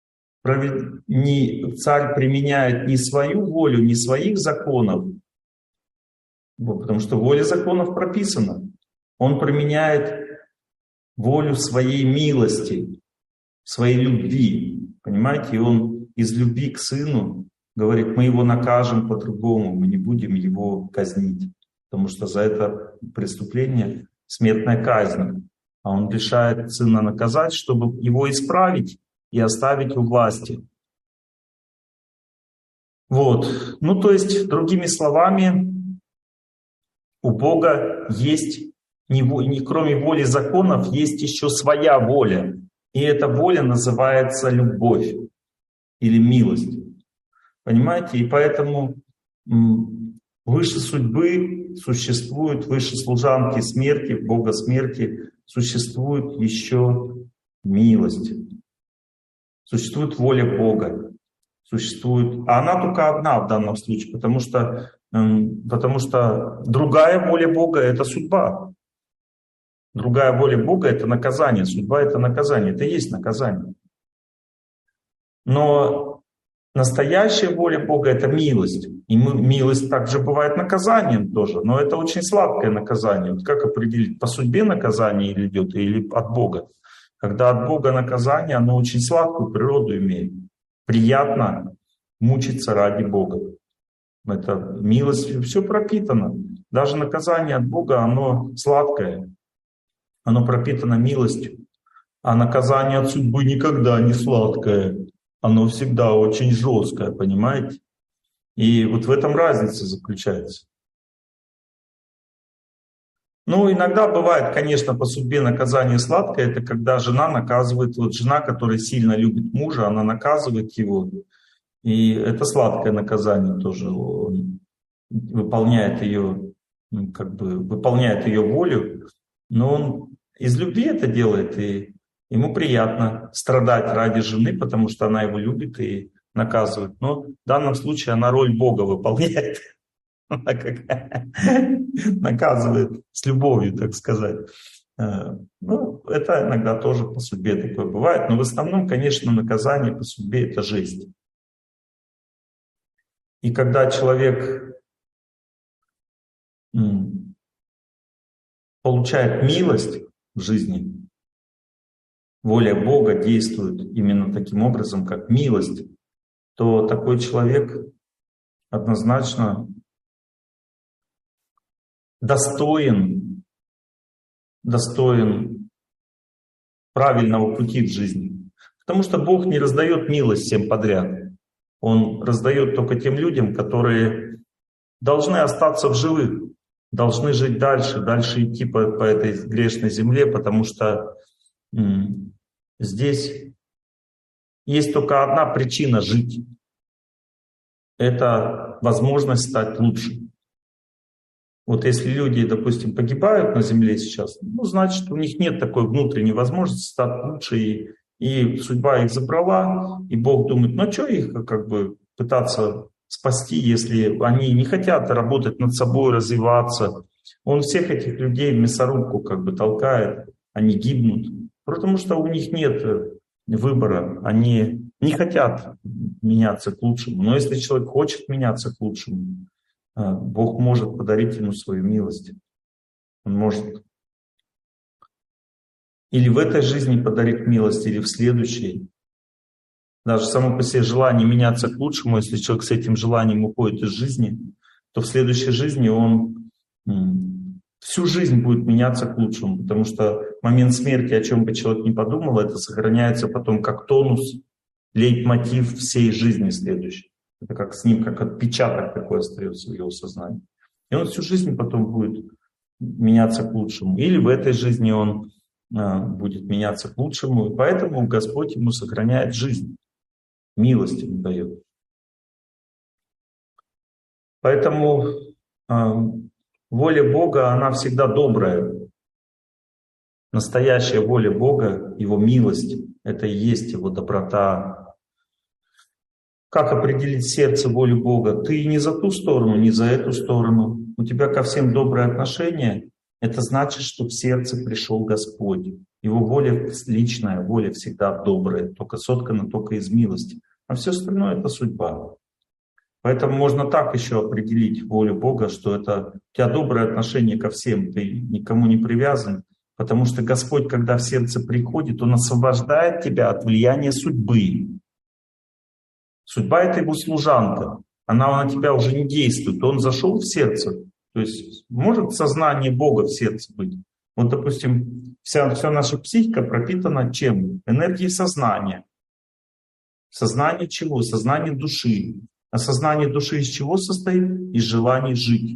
не, царь применяет не свою волю, не своих законов, потому что воля законов прописана. Он применяет волю своей милости, своей любви. Понимаете, и он из любви к сыну говорит, мы его накажем по-другому, мы не будем его казнить. Потому что за это преступление смертная казнь. А он решает сына наказать, чтобы его исправить и оставить у власти. Вот. Ну, то есть, другими словами, у Бога есть, не, не, кроме воли законов, есть еще своя воля. И эта воля называется любовь или милость. Понимаете? И поэтому выше судьбы существует, выше служанки смерти, Бога смерти, существует еще милость. Существует воля Бога. Существует, а она только одна в данном случае, потому что, потому что другая воля Бога – это судьба. Другая воля Бога – это наказание. Судьба – это наказание. Это и есть наказание. Но настоящая воля Бога – это милость. И милость также бывает наказанием тоже. Но это очень сладкое наказание. Вот как определить, по судьбе наказание идет или от Бога? Когда от Бога наказание, оно очень сладкую природу имеет. Приятно мучиться ради Бога. Это милость, все пропитано. Даже наказание от Бога, оно сладкое. Оно пропитано милостью. А наказание от судьбы никогда не сладкое. Оно всегда очень жесткое, понимаете? И вот в этом разница заключается. Ну, иногда бывает, конечно, по судьбе наказание сладкое. Это когда жена наказывает, вот жена, которая сильно любит мужа, она наказывает его. И это сладкое наказание тоже. Он выполняет ее, как бы, выполняет ее волю. Но он из любви это делает, и ему приятно страдать ради жены, потому что она его любит и наказывает. Но в данном случае она роль Бога выполняет. Она как наказывает с любовью, так сказать. Ну, это иногда тоже по судьбе такое бывает. Но в основном, конечно, наказание по судьбе – это жизнь. И когда человек получает милость в жизни, воля Бога действует именно таким образом, как милость, то такой человек однозначно достоин, достоин правильного пути в жизни. Потому что Бог не раздает милость всем подряд. Он раздает только тем людям, которые должны остаться в живых, должны жить дальше, дальше идти по, по этой грешной земле, потому что м- здесь есть только одна причина жить. Это возможность стать лучше. Вот если люди, допустим, погибают на земле сейчас, ну, значит, у них нет такой внутренней возможности стать лучше, и, и судьба их забрала, и Бог думает, ну, что их как бы пытаться спасти, если они не хотят работать над собой, развиваться. Он всех этих людей в мясорубку как бы толкает, они гибнут. Потому что у них нет выбора, они не хотят меняться к лучшему. Но если человек хочет меняться к лучшему, Бог может подарить ему свою милость. Он может или в этой жизни подарить милость, или в следующей. Даже само по себе желание меняться к лучшему, если человек с этим желанием уходит из жизни, то в следующей жизни он всю жизнь будет меняться к лучшему, потому что момент смерти, о чем бы человек ни подумал, это сохраняется потом как тонус, лейтмотив всей жизни следующей. Это как с ним, как отпечаток такой остается в его сознании. И он всю жизнь потом будет меняться к лучшему. Или в этой жизни он а, будет меняться к лучшему. И поэтому Господь ему сохраняет жизнь. Милость ему дает. Поэтому а, воля Бога, она всегда добрая. Настоящая воля Бога, Его милость, это и есть Его доброта. Как определить сердце волю Бога? Ты не за ту сторону, не за эту сторону. У тебя ко всем доброе отношение. Это значит, что в сердце пришел Господь. Его воля личная, воля всегда добрая, только соткана только из милости. А все остальное — это судьба. Поэтому можно так еще определить волю Бога, что это у тебя доброе отношение ко всем, ты никому не привязан. Потому что Господь, когда в сердце приходит, Он освобождает тебя от влияния судьбы. Судьба — это Его служанка. Она на тебя уже не действует. Он зашел в сердце. То есть может сознание Бога в сердце быть. Вот, допустим, вся, вся наша психика пропитана чем? Энергией сознания. Сознание чего? Сознание души. А сознание души из чего состоит? Из желания жить.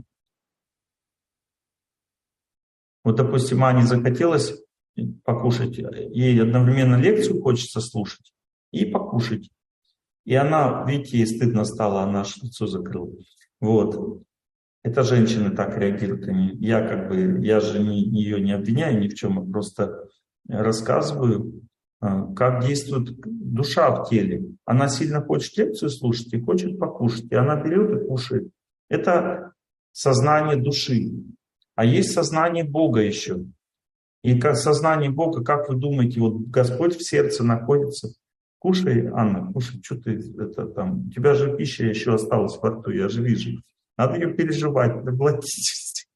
Вот, допустим, Ане захотелось покушать, ей одновременно лекцию хочется слушать и покушать. И она, видите, ей стыдно стало, она лицо закрыла. Вот. Это женщины так реагируют. Я как бы, я же не, ее не обвиняю ни в чем, а просто рассказываю, как действует душа в теле. Она сильно хочет лекцию слушать и хочет покушать. И она берет и кушает. Это сознание души. А есть сознание Бога еще. И как сознание Бога, как вы думаете, вот Господь в сердце находится. Кушай, Анна, кушай, что ты это там. У тебя же пища еще осталась во рту, я же вижу. Надо ее переживать, проглотить.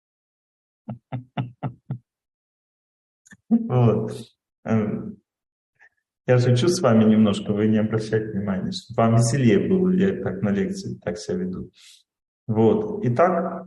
Вот. Я шучу с вами немножко, вы не обращайте внимания, чтобы вам веселее было, я так на лекции так себя веду. Вот. Итак,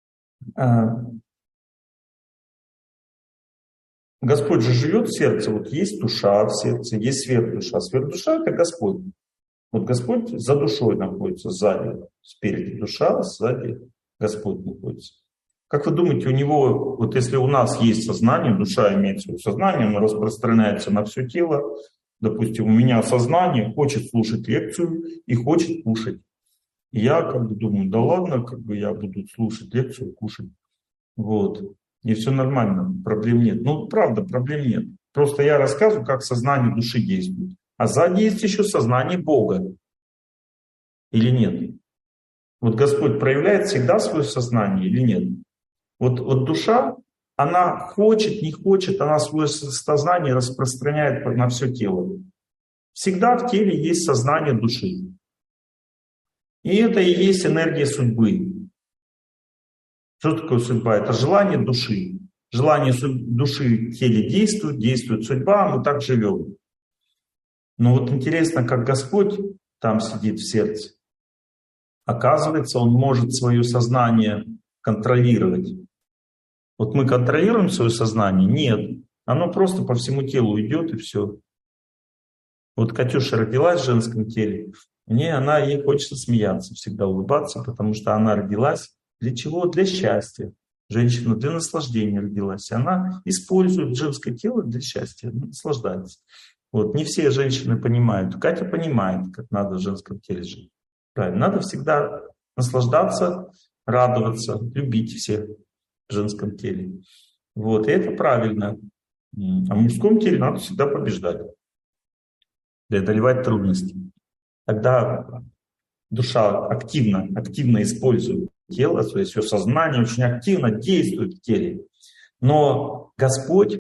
Господь же живет в сердце, вот есть душа в сердце, есть сверхдуша. Сверхдуша — это Господь. Вот Господь за душой находится, сзади, спереди душа, сзади Господь находится. Как вы думаете, у него, вот если у нас есть сознание, душа имеет свое сознание, оно распространяется на все тело. Допустим, у меня сознание хочет слушать лекцию и хочет кушать. И я как бы думаю, да ладно, как бы я буду слушать лекцию, кушать. Вот. И все нормально, проблем нет. Ну, правда, проблем нет. Просто я рассказываю, как сознание души действует. А сзади есть еще сознание Бога. Или нет? Вот Господь проявляет всегда свое сознание или нет? Вот, вот душа, она хочет, не хочет, она свое сознание распространяет на все тело. Всегда в теле есть сознание души. И это и есть энергия судьбы. Что такое судьба? Это желание души. Желание души в теле действует, действует судьба, мы так живем. Но вот интересно, как Господь там сидит в сердце. Оказывается, Он может свое сознание контролировать. Вот мы контролируем свое сознание? Нет. Оно просто по всему телу идет и все. Вот Катюша родилась в женском теле. Мне она, ей хочется смеяться, всегда улыбаться, потому что она родилась для чего? Для счастья. Женщина для наслаждения родилась. И она использует женское тело для счастья, наслаждается. Вот. Не все женщины понимают. Катя понимает, как надо в женском теле жить. Правильно. Надо всегда наслаждаться, радоваться, любить всех в женском теле. Вот. И это правильно. А в мужском теле надо всегда побеждать, преодолевать трудности. Тогда душа активно, активно использует тело, то есть ее сознание очень активно действует в теле. Но Господь